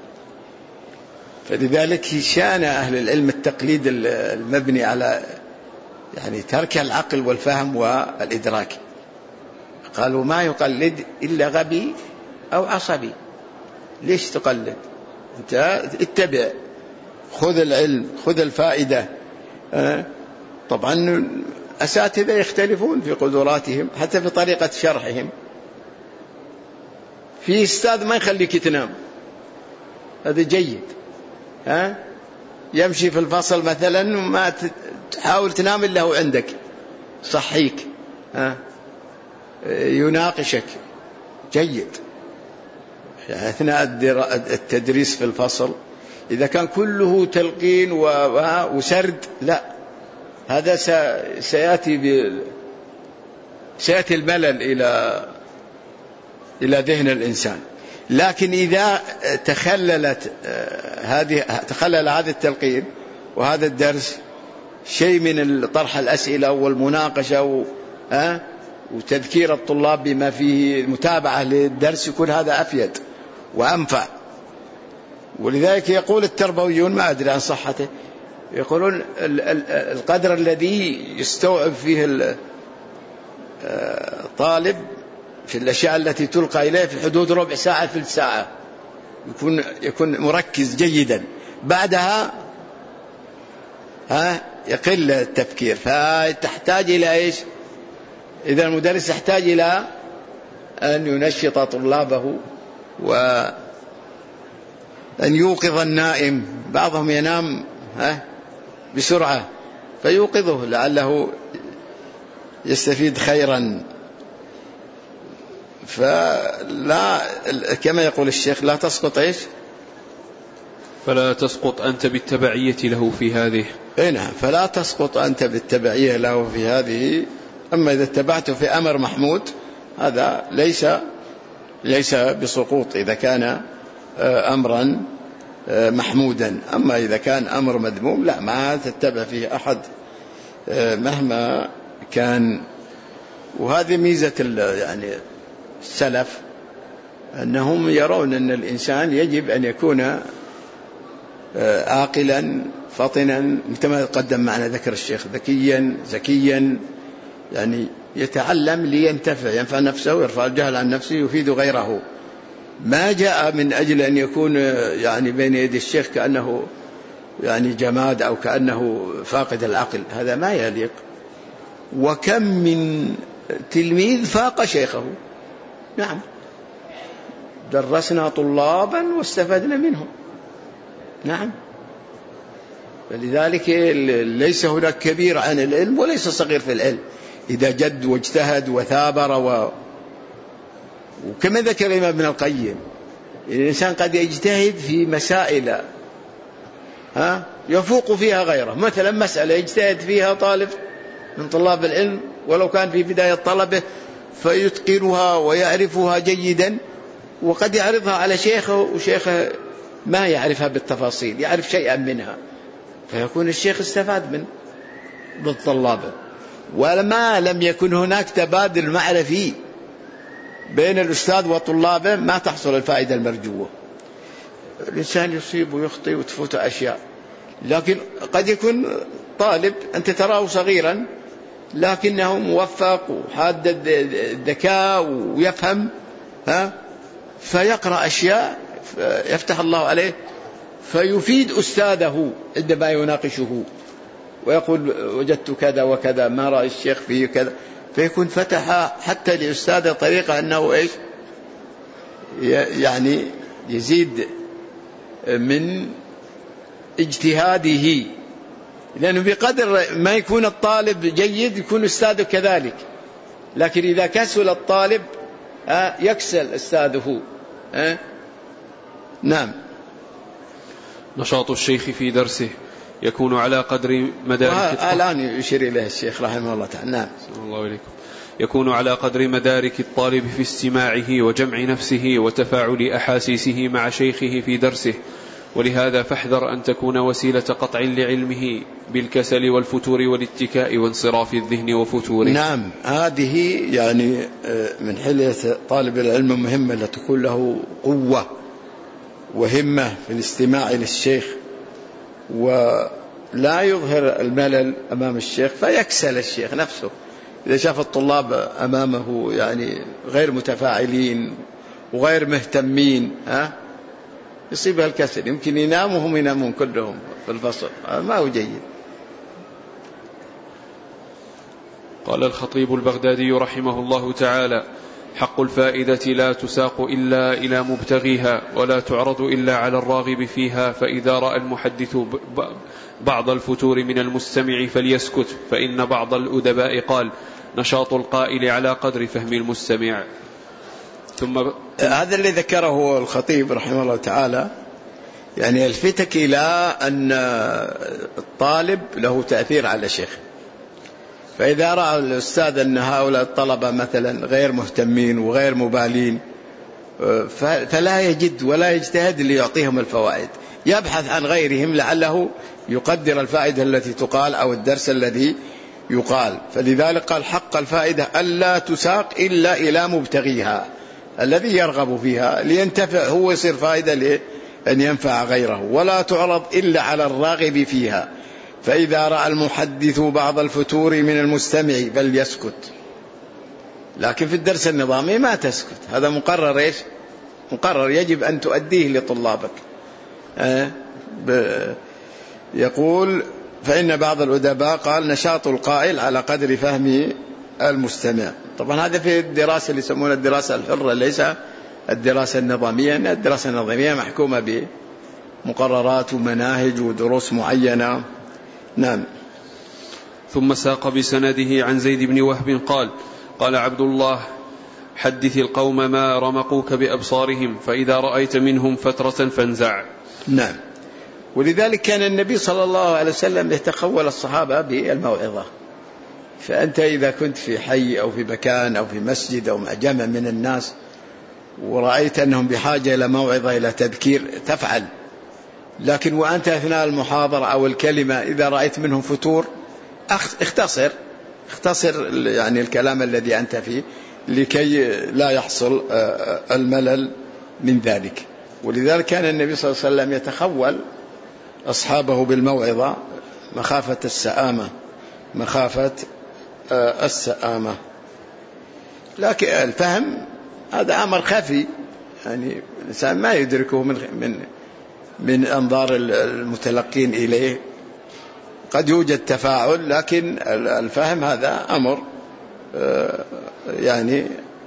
فلذلك شان أهل العلم التقليد المبني على يعني ترك العقل والفهم والإدراك، قالوا ما يقلد إلا غبي أو عصبي. ليش تقلد؟ أنت اتبع، خذ العلم، خذ الفائدة. طبعا أساتذة يختلفون في قدراتهم حتى في طريقة شرحهم. في أستاذ ما يخليك تنام، هذا جيد، ها يمشي في الفصل مثلا وما تحاول تنام إلا هو عندك صحيك، ها يناقشك، جيد. أثناء التدريس في الفصل إذا كان كله تلقين وسرد، لا، هذا سيأتي ب... سيأتي الملل إلى إلى ذهن الإنسان. لكن إذا تخللت هذه تخلل هذا التلقين وهذا الدرس شيء من طرح الأسئلة والمناقشة و... ها وتذكير الطلاب بما فيه متابعة للدرس، يكون هذا أفيد وأنفع. ولذلك يقول التربويون، ما أدري عن صحته، يقولون القدر الذي يستوعب فيه الطالب في الأشياء التي تلقى إليه في حدود ربع ساعة ثلث ساعة، يكون يكون مركز جيدا، بعدها ها يقل التفكير، فتحتاج إلى إيش؟ إذا المدرس يحتاج إلى أن ينشط طلابه وأن يوقظ النائم. بعضهم ينام ها بسرعة فيوقظه لعله يستفيد خيرا. فلا كما يقول الشيخ لا تسقط إيش؟ فلا تسقط أنت بالتبعية له في هذه. إيه نعم، فلا تسقط أنت بالتبعية له في هذه. أما إذا اتبعته في أمر محمود هذا ليس ليس بسقوط إذا كان أمرا محمودا. أما إذا كان أمر مذموم لا، ما تتبع فيه أحد مهما كان. وهذه ميزة يعني السلف، أنهم يرون أن الإنسان يجب أن يكون عاقلا فطنا كما قدم معنا ذكر الشيخ، ذكيا زكيا، يعني يتعلم لينتفع، ينفع نفسه ويرفع الجهل عن نفسه يفيد غيره. ما جاء من أجل أن يكون يعني بين يدي الشيخ كأنه يعني جماد أو كأنه فاقد العقل، هذا ما يليق. وكم من تلميذ فاق شيخه نعم، درسنا طلابا واستفدنا منهم. نعم، فلذلك ليس هناك كبير عن العلم وليس صغير في العلم إذا جد واجتهد وثابر و... وكما ذكر الإمام ابن القيم، الإنسان قد يجتهد في مسائل ها يفوق فيها غيره. مثلا مسألة يجتهد فيها طالب من طلاب العلم ولو كان في بداية طلبه فيتقنها ويعرفها جيدا، وقد يعرضها على شيخه وشيخه ما يعرفها بالتفاصيل، يعرف شيئا منها، فيكون الشيخ استفاد من ضد طلابه. ولما لم يكن هناك تبادل معرفي بين الأستاذ وطلابه ما تحصل الفائدة المرجوة. الإنسان يصيب ويخطئ وتفوت أشياء، لكن قد يكون طالب أنت تراه صغيرا لكنه موفق وحاد الذكاء ويفهم ها فيقرأ أشياء يفتح الله عليه فيفيد أستاذه عندما يناقشه ويقول وجدت كذا وكذا، ما رأي الشيخ فيه كذا، فيكون فتح حتى لأستاذه طريقة أنه إيش يعني يزيد من اجتهاده، لأنه بقدر ما يكون الطالب جيد يكون أستاذه كذلك. لكن إذا كسل الطالب يكسل أستاذه. نعم. نشاط الشيخ في درسه يكون على قدر مدارك الآن يشير إليه الشيخ رحمه الله تعالى. نعم. الله عليكم. يكون على قدر مدارك الطالب في استماعه وجمع نفسه وتفاعل أحاسيسه مع شيخه في درسه، ولهذا فاحذر أن تكون وسيلة قطع لعلمه بالكسل والفتور والاتكاء وانصراف الذهن وفتوره. نعم، هذه يعني من حلية طالب العلم مهمة لتكون له قوة وهمة في الاستماع للشيخ، ولا يظهر الملل أمام الشيخ فيكسل الشيخ نفسه. إذا شاف الطلاب أمامه يعني غير متفاعلين وغير مهتمين ها يصيبها الكسل، يمكن يناموا هم ينامون كلهم في الفصل، ما هو جيد. قال الخطيب البغدادي رحمه الله تعالى: حق الفائدة لا تساق إلا إلى مبتغيها ولا تعرض إلا على الراغب فيها، فإذا رأى المحدث بعض الفتور من المستمع فليسكت، فإن بعض الأدباء قال: نشاط القائل على قدر فهم المستمع. ثم هذا اللي ذكره الخطيب رحمه الله تعالى يعني الفتك إلى أن الطالب له تأثير على الشيخ، فإذا رأى الأستاذ أن هؤلاء الطلبة مثلا غير مهتمين وغير مبالين فلا يجد ولا يجتهد ليعطيهم الفوائد، يبحث عن غيرهم لعله يقدر الفائدة التي تقال أو الدرس الذي يقال. فلذلك قال: حق الفائدة ألا تساق إلا إلى مبتغيها، الذي يرغب فيها لينتفع هو يصير فائدة لأن ينفع غيره، ولا تعرض إلا على الراغب فيها، فإذا رأى المحدث بعض الفتور من المستمع فليسكت. لكن في الدرس النظامي ما تسكت، هذا مقرر إيش؟ مقرر يجب أن تؤديه لطلابك. أه يقول: فإن بعض الأدباء قال: نشاط القائل على قدر فهم المستمع. طبعا هذا في الدراسة اللي يسمونها الدراسة الحرة، ليس الدراسة النظامية، أن الدراسة النظامية محكومة بمقررات ومناهج ودروس معينة. نعم. ثم ساق بسنده عن زيد بن وهب قال: قال عبد الله: حدث القوم ما رمقوك بأبصارهم، فإذا رأيت منهم فترة فانزع. نعم. ولذلك كان النبي صلى الله عليه وسلم يتخول الصحابة بالموعظة. فأنت إذا كنت في حي أو في مكان أو في مسجد أو مع جمع من الناس ورأيت أنهم بحاجة إلى موعظة إلى تذكير تفعل، لكن وأنت أثناء المحاضرة أو الكلمة إذا رأيت منهم فتور اختصر اختصر يعني الكلام الذي أنت فيه لكي لا يحصل الملل من ذلك. ولذلك كان النبي صلى الله عليه وسلم يتخول أصحابه بالموعظة مخافة السآمة مخافة السآمة. لكن الفهم هذا أمر خفي، يعني الإنسان ما يدركه من من من أنظار المتلقين إليه، قد يوجد تفاعل، لكن الفهم هذا أمر يعني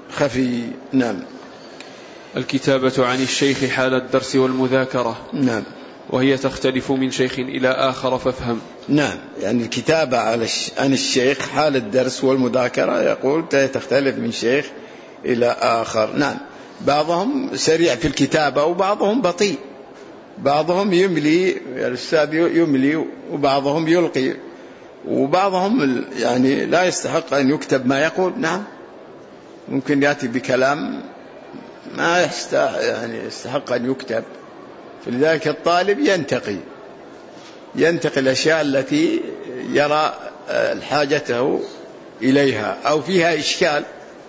خفي. نعم. الكتابة عن الشيخ حال الدرس والمذاكرة. نعم. وهي تختلف من شيخ إلى آخر فافهم. نعم، يعني الكتابة عن الشيخ حال الدرس والمذاكرة يقول تختلف من شيخ إلى آخر. نعم، بعضهم سريع في الكتابة وبعضهم بطيء، بعضهم يملي الأستاذ يملي وبعضهم يلقي، وبعضهم يعني لا يستحق أن يكتب ما يقول. نعم، ممكن يأتي بكلام ما يستحق يعني يستحق أن يكتب، فلذلك الطالب ينتقي ينتقي الأشياء التي يرى حاجته إليها أو فيها إشكال،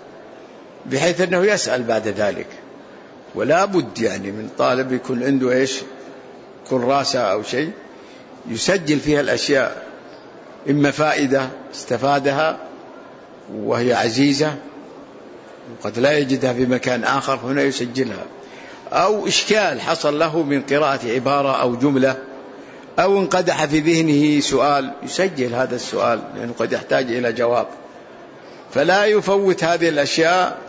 بحيث أنه يسأل بعد ذلك. ولا بد يعني من طالب يكون عنده إيش كراسة أو شيء يسجل فيها الأشياء، إما فائدة استفادها وهي عزيزة وقد لا يجدها في مكان آخر هنا يسجلها، أو إشكال حصل له من قراءة عبارة أو جملة، أو انقدح في ذهنه سؤال يسجل هذا السؤال لأنه قد يحتاج إلى جواب. فلا يفوت هذه الأشياء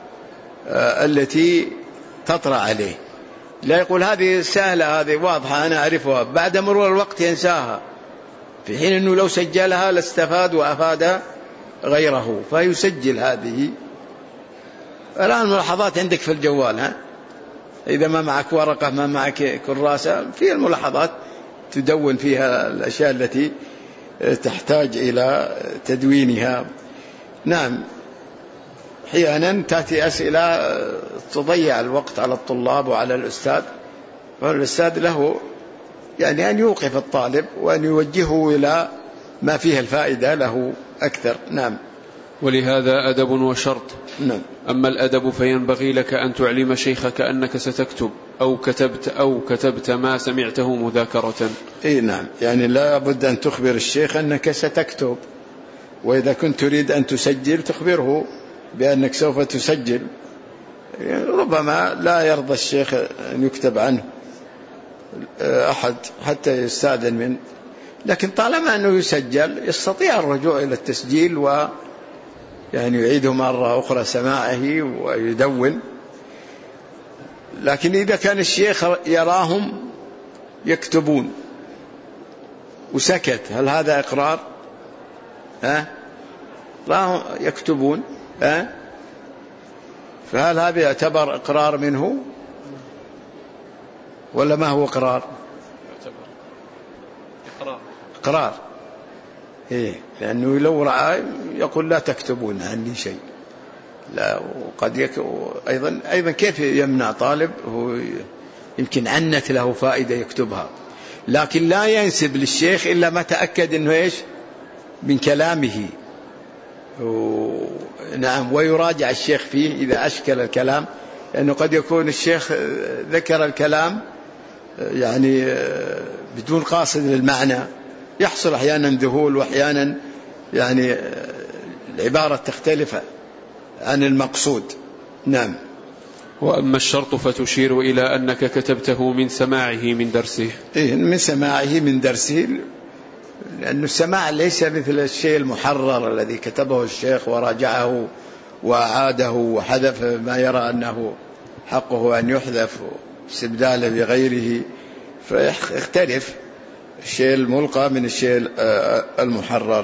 التي تطرأ عليه، لا يقول هذه سهلة هذه واضحة أنا أعرفها، بعد مرور الوقت ينساها، في حين أنه لو سجلها لاستفاد وأفاد غيره. فيسجل هذه. الآن الملاحظات عندك في الجوال، ها إذا ما معك ورقة ما معك كراسة، في الملاحظات تدون فيها الأشياء التي تحتاج إلى تدوينها. نعم، أحيانا تأتي أسئلة تضيع الوقت على الطلاب وعلى الأستاذ، والأستاذ له يعني أن يوقف الطالب وأن يوجهه إلى ما فيه الفائدة له أكثر. نعم. ولهذا أدب وشرط. نعم. أما الأدب فينبغي لك أن تعلم شيخك أنك ستكتب أو كتبت أو كتبت ما سمعته مذاكرة. إيه نعم، يعني لا بد أن تخبر الشيخ أنك ستكتب، وإذا كنت تريد أن تسجل تخبره بأنك سوف تسجل. يعني ربما لا يرضى الشيخ أن يكتب عنه أحد حتى يستأذن منه، لكن طالما أنه يسجل يستطيع الرجوع إلى التسجيل و يعني يعيده مرة أخرى سماعه ويدون. لكن إذا كان الشيخ يراهم يكتبون وسكت، هل هذا إقرار؟ ها؟ راهم يكتبون، ها؟ فهل هذا يعتبر إقرار منه ولا ما هو إقرار؟ يعتبر إقرار. إقرار. إيه، لأنه لو رأى يقول لا تكتبون عني شيء. لا، وقد يك... أيضا أيضا كيف يمنع طالب هو يمكن عنت له فائدة يكتبها، لكن لا ينسب للشيخ إلا ما تأكد إنه إيش من كلامه. و... نعم، ويراجع الشيخ فيه إذا أشكل الكلام، لأنه قد يكون الشيخ ذكر الكلام يعني بدون قاصد للمعنى، يحصل أحيانا ذهول وأحيانا يعني العبارة تختلف عن المقصود. نعم. وأما الشرط فتشير إلى أنك كتبته من سماعه من درسه. إيه، من سماعه من درسه، لأن السماع ليس مثل الشيء المحرر الذي كتبه الشيخ وراجعه وأعاده وحذف ما يرى أنه حقه أن يحذف استبداله بغيره، فيختلف الشيء الملقى من الشيء المحرر.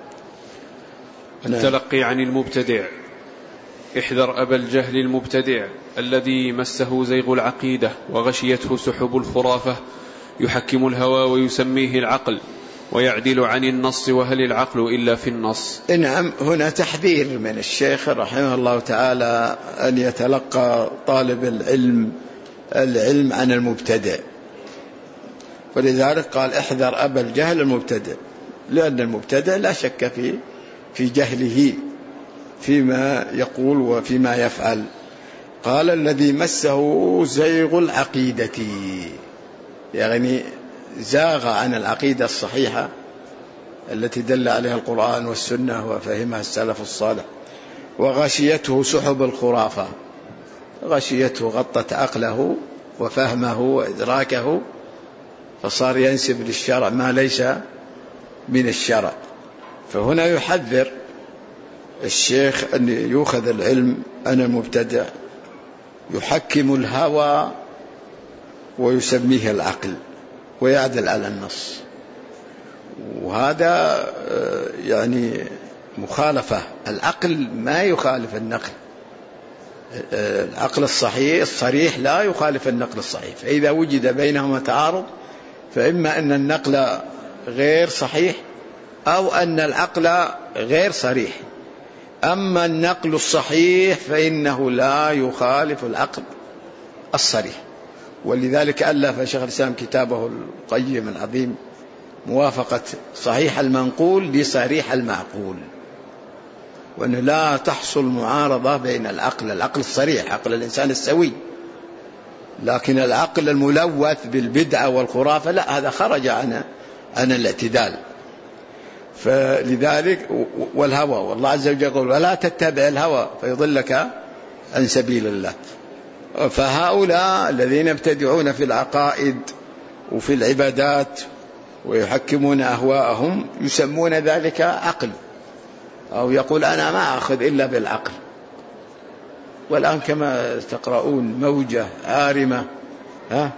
التلقي عن المبتدع. احذر أبا الجهل المبتدع الذي مسه زيغ العقيدة وغشيته سحب الخرافة، يحكم الهوى ويسميه العقل ويعدل عن النص، وهل العقل إلا في النص؟ نعم، هنا تحذير من الشيخ رحمه الله تعالى أن يتلقى طالب العلم العلم عن المبتدع، ولذلك قال احذر أبا الجهل المبتدع، لأن المبتدع لا شك في في جهله فيما يقول وفيما يفعل. قال الذي مسه زيغ العقيدة، يعني زاغ عن العقيدة الصحيحة التي دل عليها القرآن والسنة وفهمها السلف الصالح، وغشيته سحب الخرافة، غشيته غطت عقله وفهمه وإدراكه، فصار ينسب للشرع ما ليس من الشرع. فهنا يحذر الشيخ أن يؤخذ العلم أنا المبتدع يحكم الهوى ويسميه العقل ويعدل على النص، وهذا يعني مخالفة. العقل ما يخالف النقل، العقل الصحيح الصريح لا يخالف النقل الصحيح، فإذا وجد بينهما تعارض فإما أن النقل غير صحيح أو أن العقل غير صريح. أما النقل الصحيح فإنه لا يخالف العقل الصريح، ولذلك ألف شيخ الإسلام كتابه القيم العظيم موافقة صحيح المنقول لصريح المعقول، وأن لا تحصل معارضة بين العقل العقل الصريح عقل الإنسان السوي، لكن العقل الملوث بالبدعة والخرافة لا، هذا خرج عن عن الاعتدال. فلذلك والهوى، والله عز وجل يقول ولا تتبع الهوى فيضلك عن سبيل الله. فهؤلاء الذين يبتدعون في العقائد وفي العبادات ويحكمون أهواءهم يسمون ذلك عقل، أو يقول أنا ما أخذ إلا بالعقل. والآن كما تقرؤون موجة عارمة ها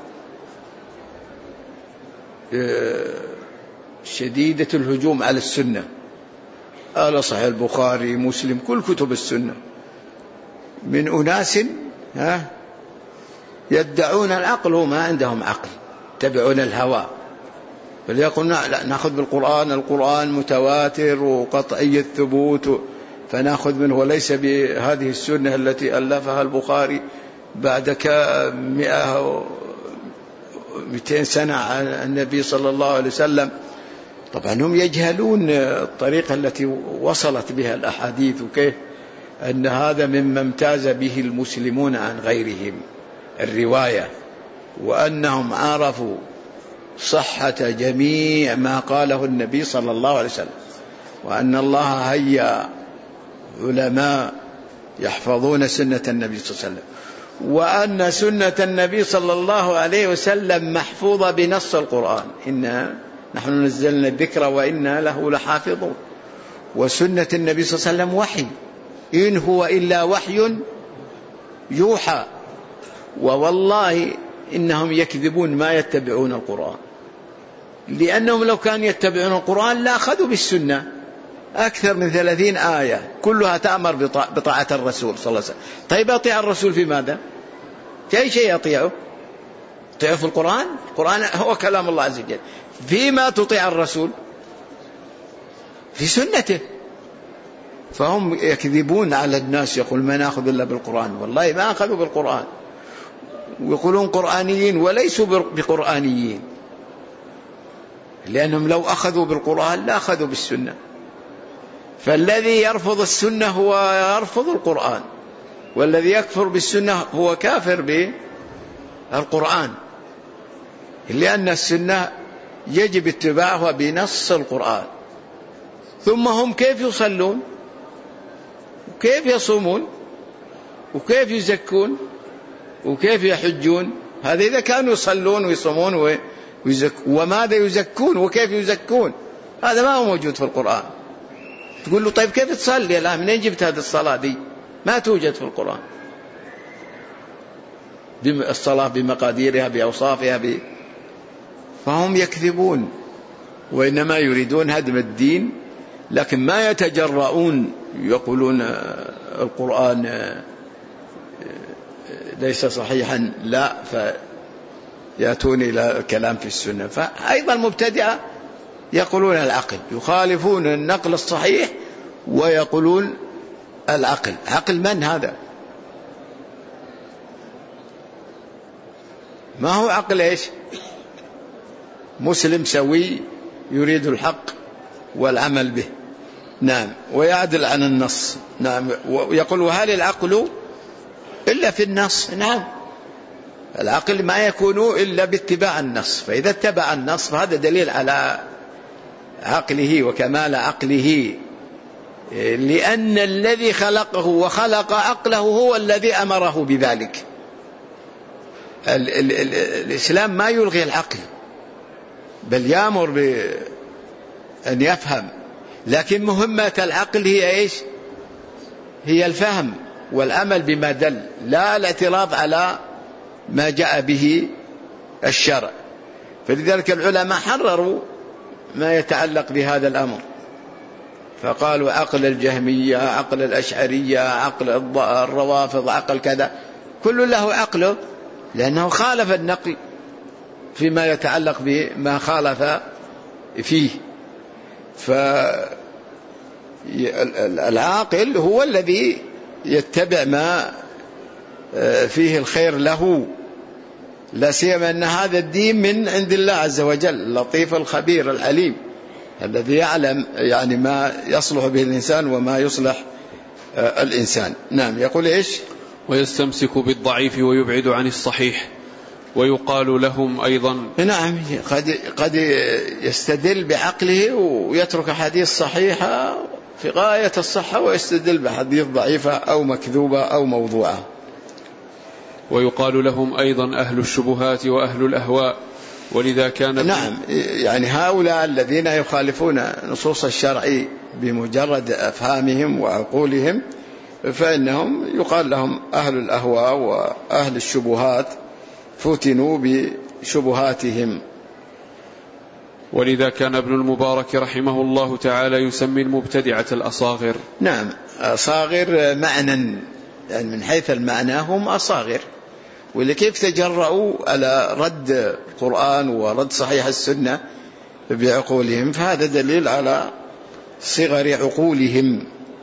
شديدة الهجوم على السنة، على صحيح البخاري مسلم كل كتب السنة، من أناس ها يدعون العقل وما عندهم عقل، يتبعون الهوى. فليقول نأخذ بالقرآن، القرآن متواتر وقطعي الثبوت فنأخذ منه، وليس بهذه السنة التي ألفها البخاري بعد كمئة ومئتين سنة عن النبي صلى الله عليه وسلم. طبعا هم يجهلون الطريقة التي وصلت بها الأحاديث، وكيف أن هذا مما امتاز به المسلمون عن غيرهم الرواية، وأنهم عرفوا صحة جميع ما قاله النبي صلى الله عليه وسلم، وأن الله هيا علماء يحفظون سنة النبي صلى الله عليه وسلم، وأن سنة النبي صلى الله عليه وسلم محفوظة بنص القرآن، إنا نحن نزلنا الذكر وإنا له لحافظون. وسنة النبي صلى الله عليه وسلم وحي، إن هو إلا وحي يوحى. ووالله إنهم يكذبون ما يتبعون القرآن، لأنهم لو كانوا يتبعون القرآن لا أخذوا بالسنة. أكثر من ثلاثين آية كلها تأمر بطاعة الرسول صلى الله عليه وسلم. طيب أطيع الرسول في ماذا؟ في أي شيء أطيعه؟ أطيعه في القرآن؟ القرآن هو كلام الله عز وجل. فيما تطيع الرسول؟ في سنته. فهم يكذبون على الناس، يقول ما نأخذ إلا بالقرآن، والله ما أخذوا بالقرآن، ويقولون قرآنيين وليسوا بقرآنيين، لأنهم لو أخذوا بالقرآن لا أخذوا بالسنة. فالذي يرفض السنة هو يرفض القرآن، والذي يكفر بالسنة هو كافر بالقرآن، لأن السنة يجب اتباعها بنص القرآن. ثم هم كيف يصلون وكيف يصومون وكيف يزكون وكيف يحجون؟ هذا إذا كانوا يصلون ويصومون ويزكون. وماذا يزكون وكيف يزكون؟ هذا ما هو موجود في القرآن. تقول له طيب كيف تصلي؟ لا، منين جبت هذه الصلاة دي؟ ما توجد في القرآن. الصلاة بمقاديرها بأوصافها ب... فهم يكذبون، وإنما يريدون هدم الدين، لكن ما يتجرؤون يقولون القرآن ليس صحيحا، لا، فيأتون إلى الكلام في السنة. فأيضا المبتدعة يقولون العقل، يخالفون النقل الصحيح ويقولون العقل. عقل من هذا؟ ما هو عقل إيش؟ مسلم سوي يريد الحق والعمل به، نعم، ويعدل عن النص، نعم. ويقول وهل العقل إلا في النص؟ نعم، العقل ما يكون إلا باتباع النص، فإذا اتبع النص فهذا دليل على عقله وكمال عقله، لأن الذي خلقه وخلق عقله هو الذي أمره بذلك. ال ال ال الإسلام ما يلغي العقل، بل يأمر بأن يفهم، لكن مهمة العقل هي إيش؟ هي الفهم والأمل بما دل، لا الاعتراض على ما جاء به الشرع. فلذلك العلماء حرروا ما يتعلق بهذا الأمر، فقالوا عقل الجهمية، عقل الأشعرية، عقل الروافض، عقل كذا، كل له عقله، لأنه خالف النقل فيما يتعلق بما خالف فيه. فالعاقل هو الذي يتبع ما فيه الخير له، لا سيما أن هذا الدين من عند الله عز وجل، اللطيف الخبير العليم الذي يعلم يعني ما يصلح به الإنسان وما يصلح الإنسان. نعم. يقول إيش؟ ويستمسك بالضعيف ويبعد عن الصحيح. ويقال لهم أيضا نعم قد, قد يستدل بعقله ويترك حديث صحيحة في غاية الصحة ويستدل بحديث ضعيفة أو مكذوبة أو موضوعة. ويقال لهم أيضا أهل الشبهات وأهل الأهواء. ولذا كان نعم يعني هؤلاء الذين يخالفون نصوص الشرع بمجرد أفهامهم وعقولهم فإنهم يقال لهم أهل الأهواء وأهل الشبهات، فتنوا بشبهاتهم. ولذا كان ابن المبارك رحمه الله تعالى يسمي المبتدعة الأصاغر. نعم أصاغر معنى، يعني من حيث المعنى هم أصاغر، ولكيف تجرؤوا على رد القرآن ورد صحيح السنة بعقولهم، فهذا دليل على صغر عقولهم.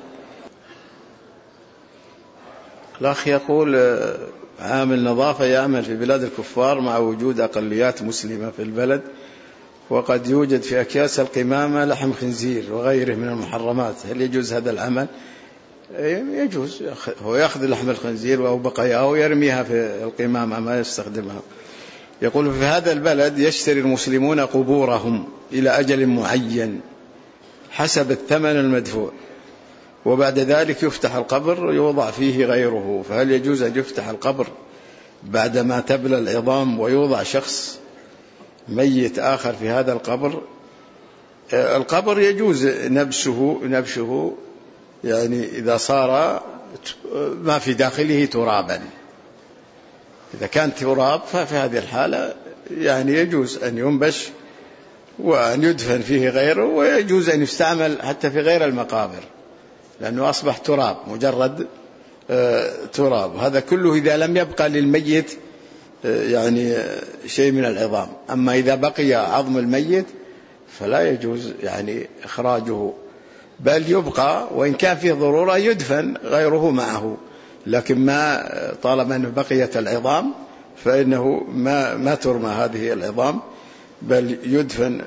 الأخ يقول عامل نظافة يعمل في بلاد الكفار مع وجود أقليات مسلمة في البلد، وقد يوجد في أكياس القمامة لحم خنزير وغيره من المحرمات، هل يجوز هذا العمل؟ يجوز، هو يأخذ لحم الخنزير أو بقاياه ويرميها في القمامة ما يستخدمها. يقول في هذا البلد يشتري المسلمون قبورهم إلى أجل معين حسب الثمن المدفوع، وبعد ذلك يفتح القبر ويوضع فيه غيره، فهل يجوز أن يفتح القبر بعدما تبلى العظام ويوضع شخص ميت آخر في هذا القبر؟ القبر يجوز نبشه نبشه يعني إذا صار ما في داخله ترابا، إذا كان تراب ففي هذه الحالة يعني يجوز أن ينبش وأن يدفن فيه غيره، ويجوز أن يستعمل حتى في غير المقابر لأنه أصبح تراب، مجرد تراب. هذا كله إذا لم يبقى للميت يعني شيء من العظام، أما إذا بقي عظم الميت فلا يجوز يعني إخراجه، بل يبقى وإن كان فيه ضرورة يدفن غيره معه، لكن ما طالما أنه بقيت العظام فإنه ما, ما ترمى هذه العظام، بل يدفن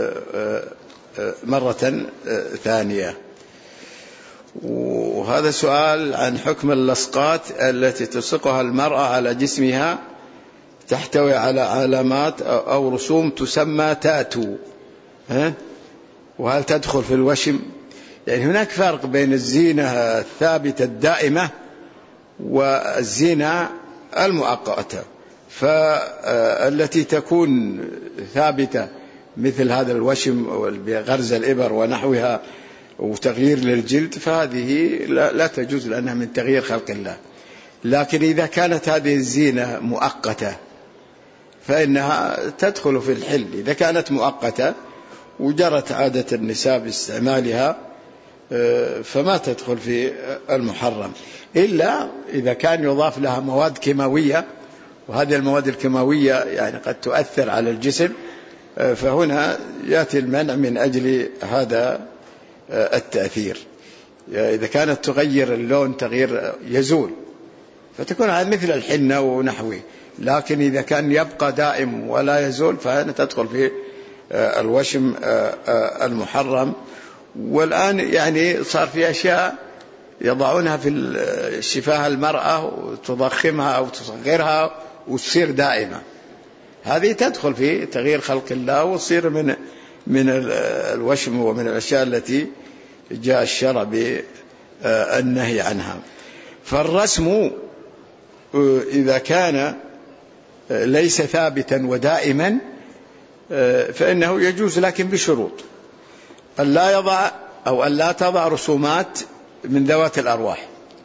مرة ثانية. وهذا سؤال عن حكم اللصقات التي تلصقها المرأة على جسمها تحتوي على علامات أو رسوم تسمى تاتو، ها؟ وهل تدخل في الوشم؟ يعني هناك فرق بين الزينة الثابتة الدائمة والزينة المؤقتة، فالتي تكون ثابتة مثل هذا الوشم بغرز الإبر ونحوها وتغيير للجلد فهذه لا تجوز لأنها من تغيير خلق الله. لكن إذا كانت هذه الزينة مؤقتة فإنها تدخل في الحل، إذا كانت مؤقتة وجرت عادة النساء باستعمالها فما تدخل في المحرم، إلا إذا كان يضاف لها مواد كيماوية، وهذه المواد الكيماوية يعني قد تؤثر على الجسم، فهنا يأتي المنع من أجل هذا التأثير. إذا كانت تغير اللون تغيير يزول فتكون مثل الحنة ونحوه، لكن إذا كان يبقى دائم ولا يزول فهنا تدخل في الوشم المحرم. والآن يعني صار في أشياء يضعونها في شفاه المرأة وتضخمها أو تصغرها وتصير دائمة، هذه تدخل في تغيير خلق الله وتصير من من الوشم ومن الأشياء التي جاء الشرع بالنهي عنها. فالرسم إذا كان ليس ثابتا ودائما فإنه يجوز، لكن بشروط: أن لا يضع أو أن لا تضع رسومات من ذوات الأرواح،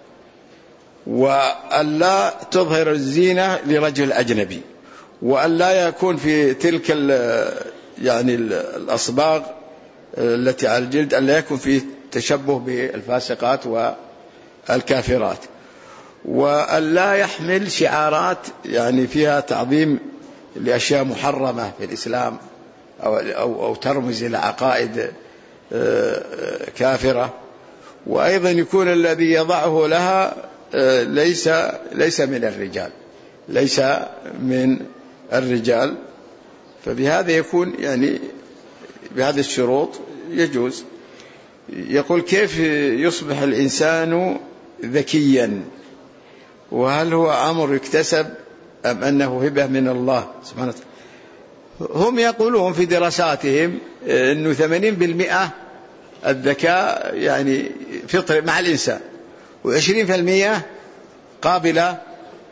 وأن لا تظهر الزينة لرجل أجنبي، وأن لا يكون في تلك يعني الأصباغ التي على الجلد أن لا يكون فيه تشبه بالفاسقات والكافرات، وأن لا يحمل شعارات يعني فيها تعظيم لأشياء محرمة في الإسلام أو, أو, أو ترمز إلى عقائد كافرة. وأيضا يكون الذي يضعه لها ليس ليس من الرجال ليس من الرجال فبهذا يكون يعني بهذه الشروط يجوز. يقول: كيف يصبح الإنسان ذكيا؟ وهل هو أمر يكتسب أم أنه هبة من الله سبحانه وتعالى؟ هم يقولون في دراساتهم أنه ثمانين بالمئة الذكاء يعني فطري مع الإنسان، وعشرين بالمئة قابلة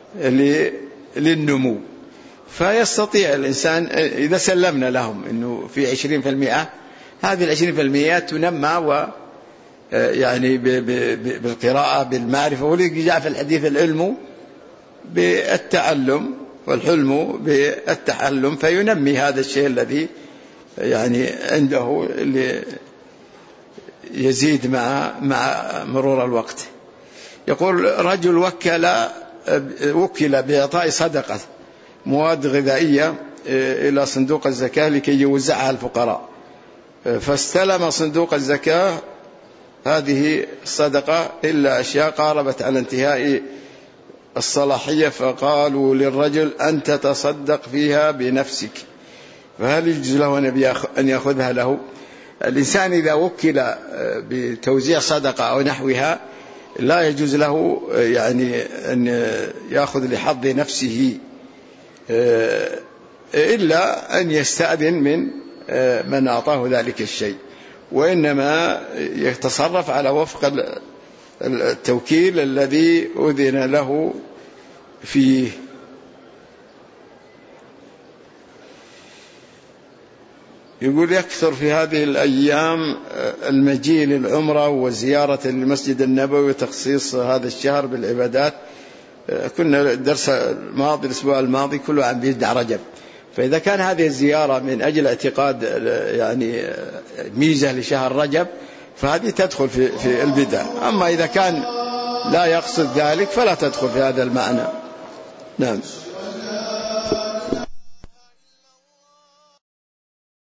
للنمو. فيستطيع الإنسان إذا سلمنا لهم أنه في عشرين بالمئة، هذه العشرين بالمئة تنمى و يعني بالقراءة بالمعرفة، والذي جاء في الحديث: العلم بالتعلم والحلم بالتعلم، فينمي هذا الشيء الذي يعني عنده اللي يزيد مع مع مرور الوقت. يقول: رجل وكل وكل بإعطاء صدقة مواد غذائية إلى صندوق الزكاة لكي يوزعها الفقراء، فاستلم صندوق الزكاة هذه الصدقة إلا أشياء قاربت على انتهاء الصلاحية، فقالوا للرجل: أنت تصدق فيها بنفسك، فهل يجوز له أن يأخذها له؟ الإنسان إذا وكل بتوزيع صدقة أو نحوها لا يجوز له يعني أن يأخذ لحظ نفسه إلا أن يستأذن من من أعطاه ذلك الشيء، وإنما يتصرف على وفق التوكيل الذي أذن له فيه. يقول: يكثر في هذه الأيام المجيء للعمرة وزيارة المسجد النبوي وتخصيص هذا الشهر بالعبادات. كنا الدرس الماضي الأسبوع الماضي كله عن بيدع رجب، فإذا كان هذه الزيارة من أجل اعتقاد يعني ميزة لشهر رجب فهذه تدخل في في البدع، أما إذا كان لا يقصد ذلك فلا تدخل في هذا المعنى. نعم.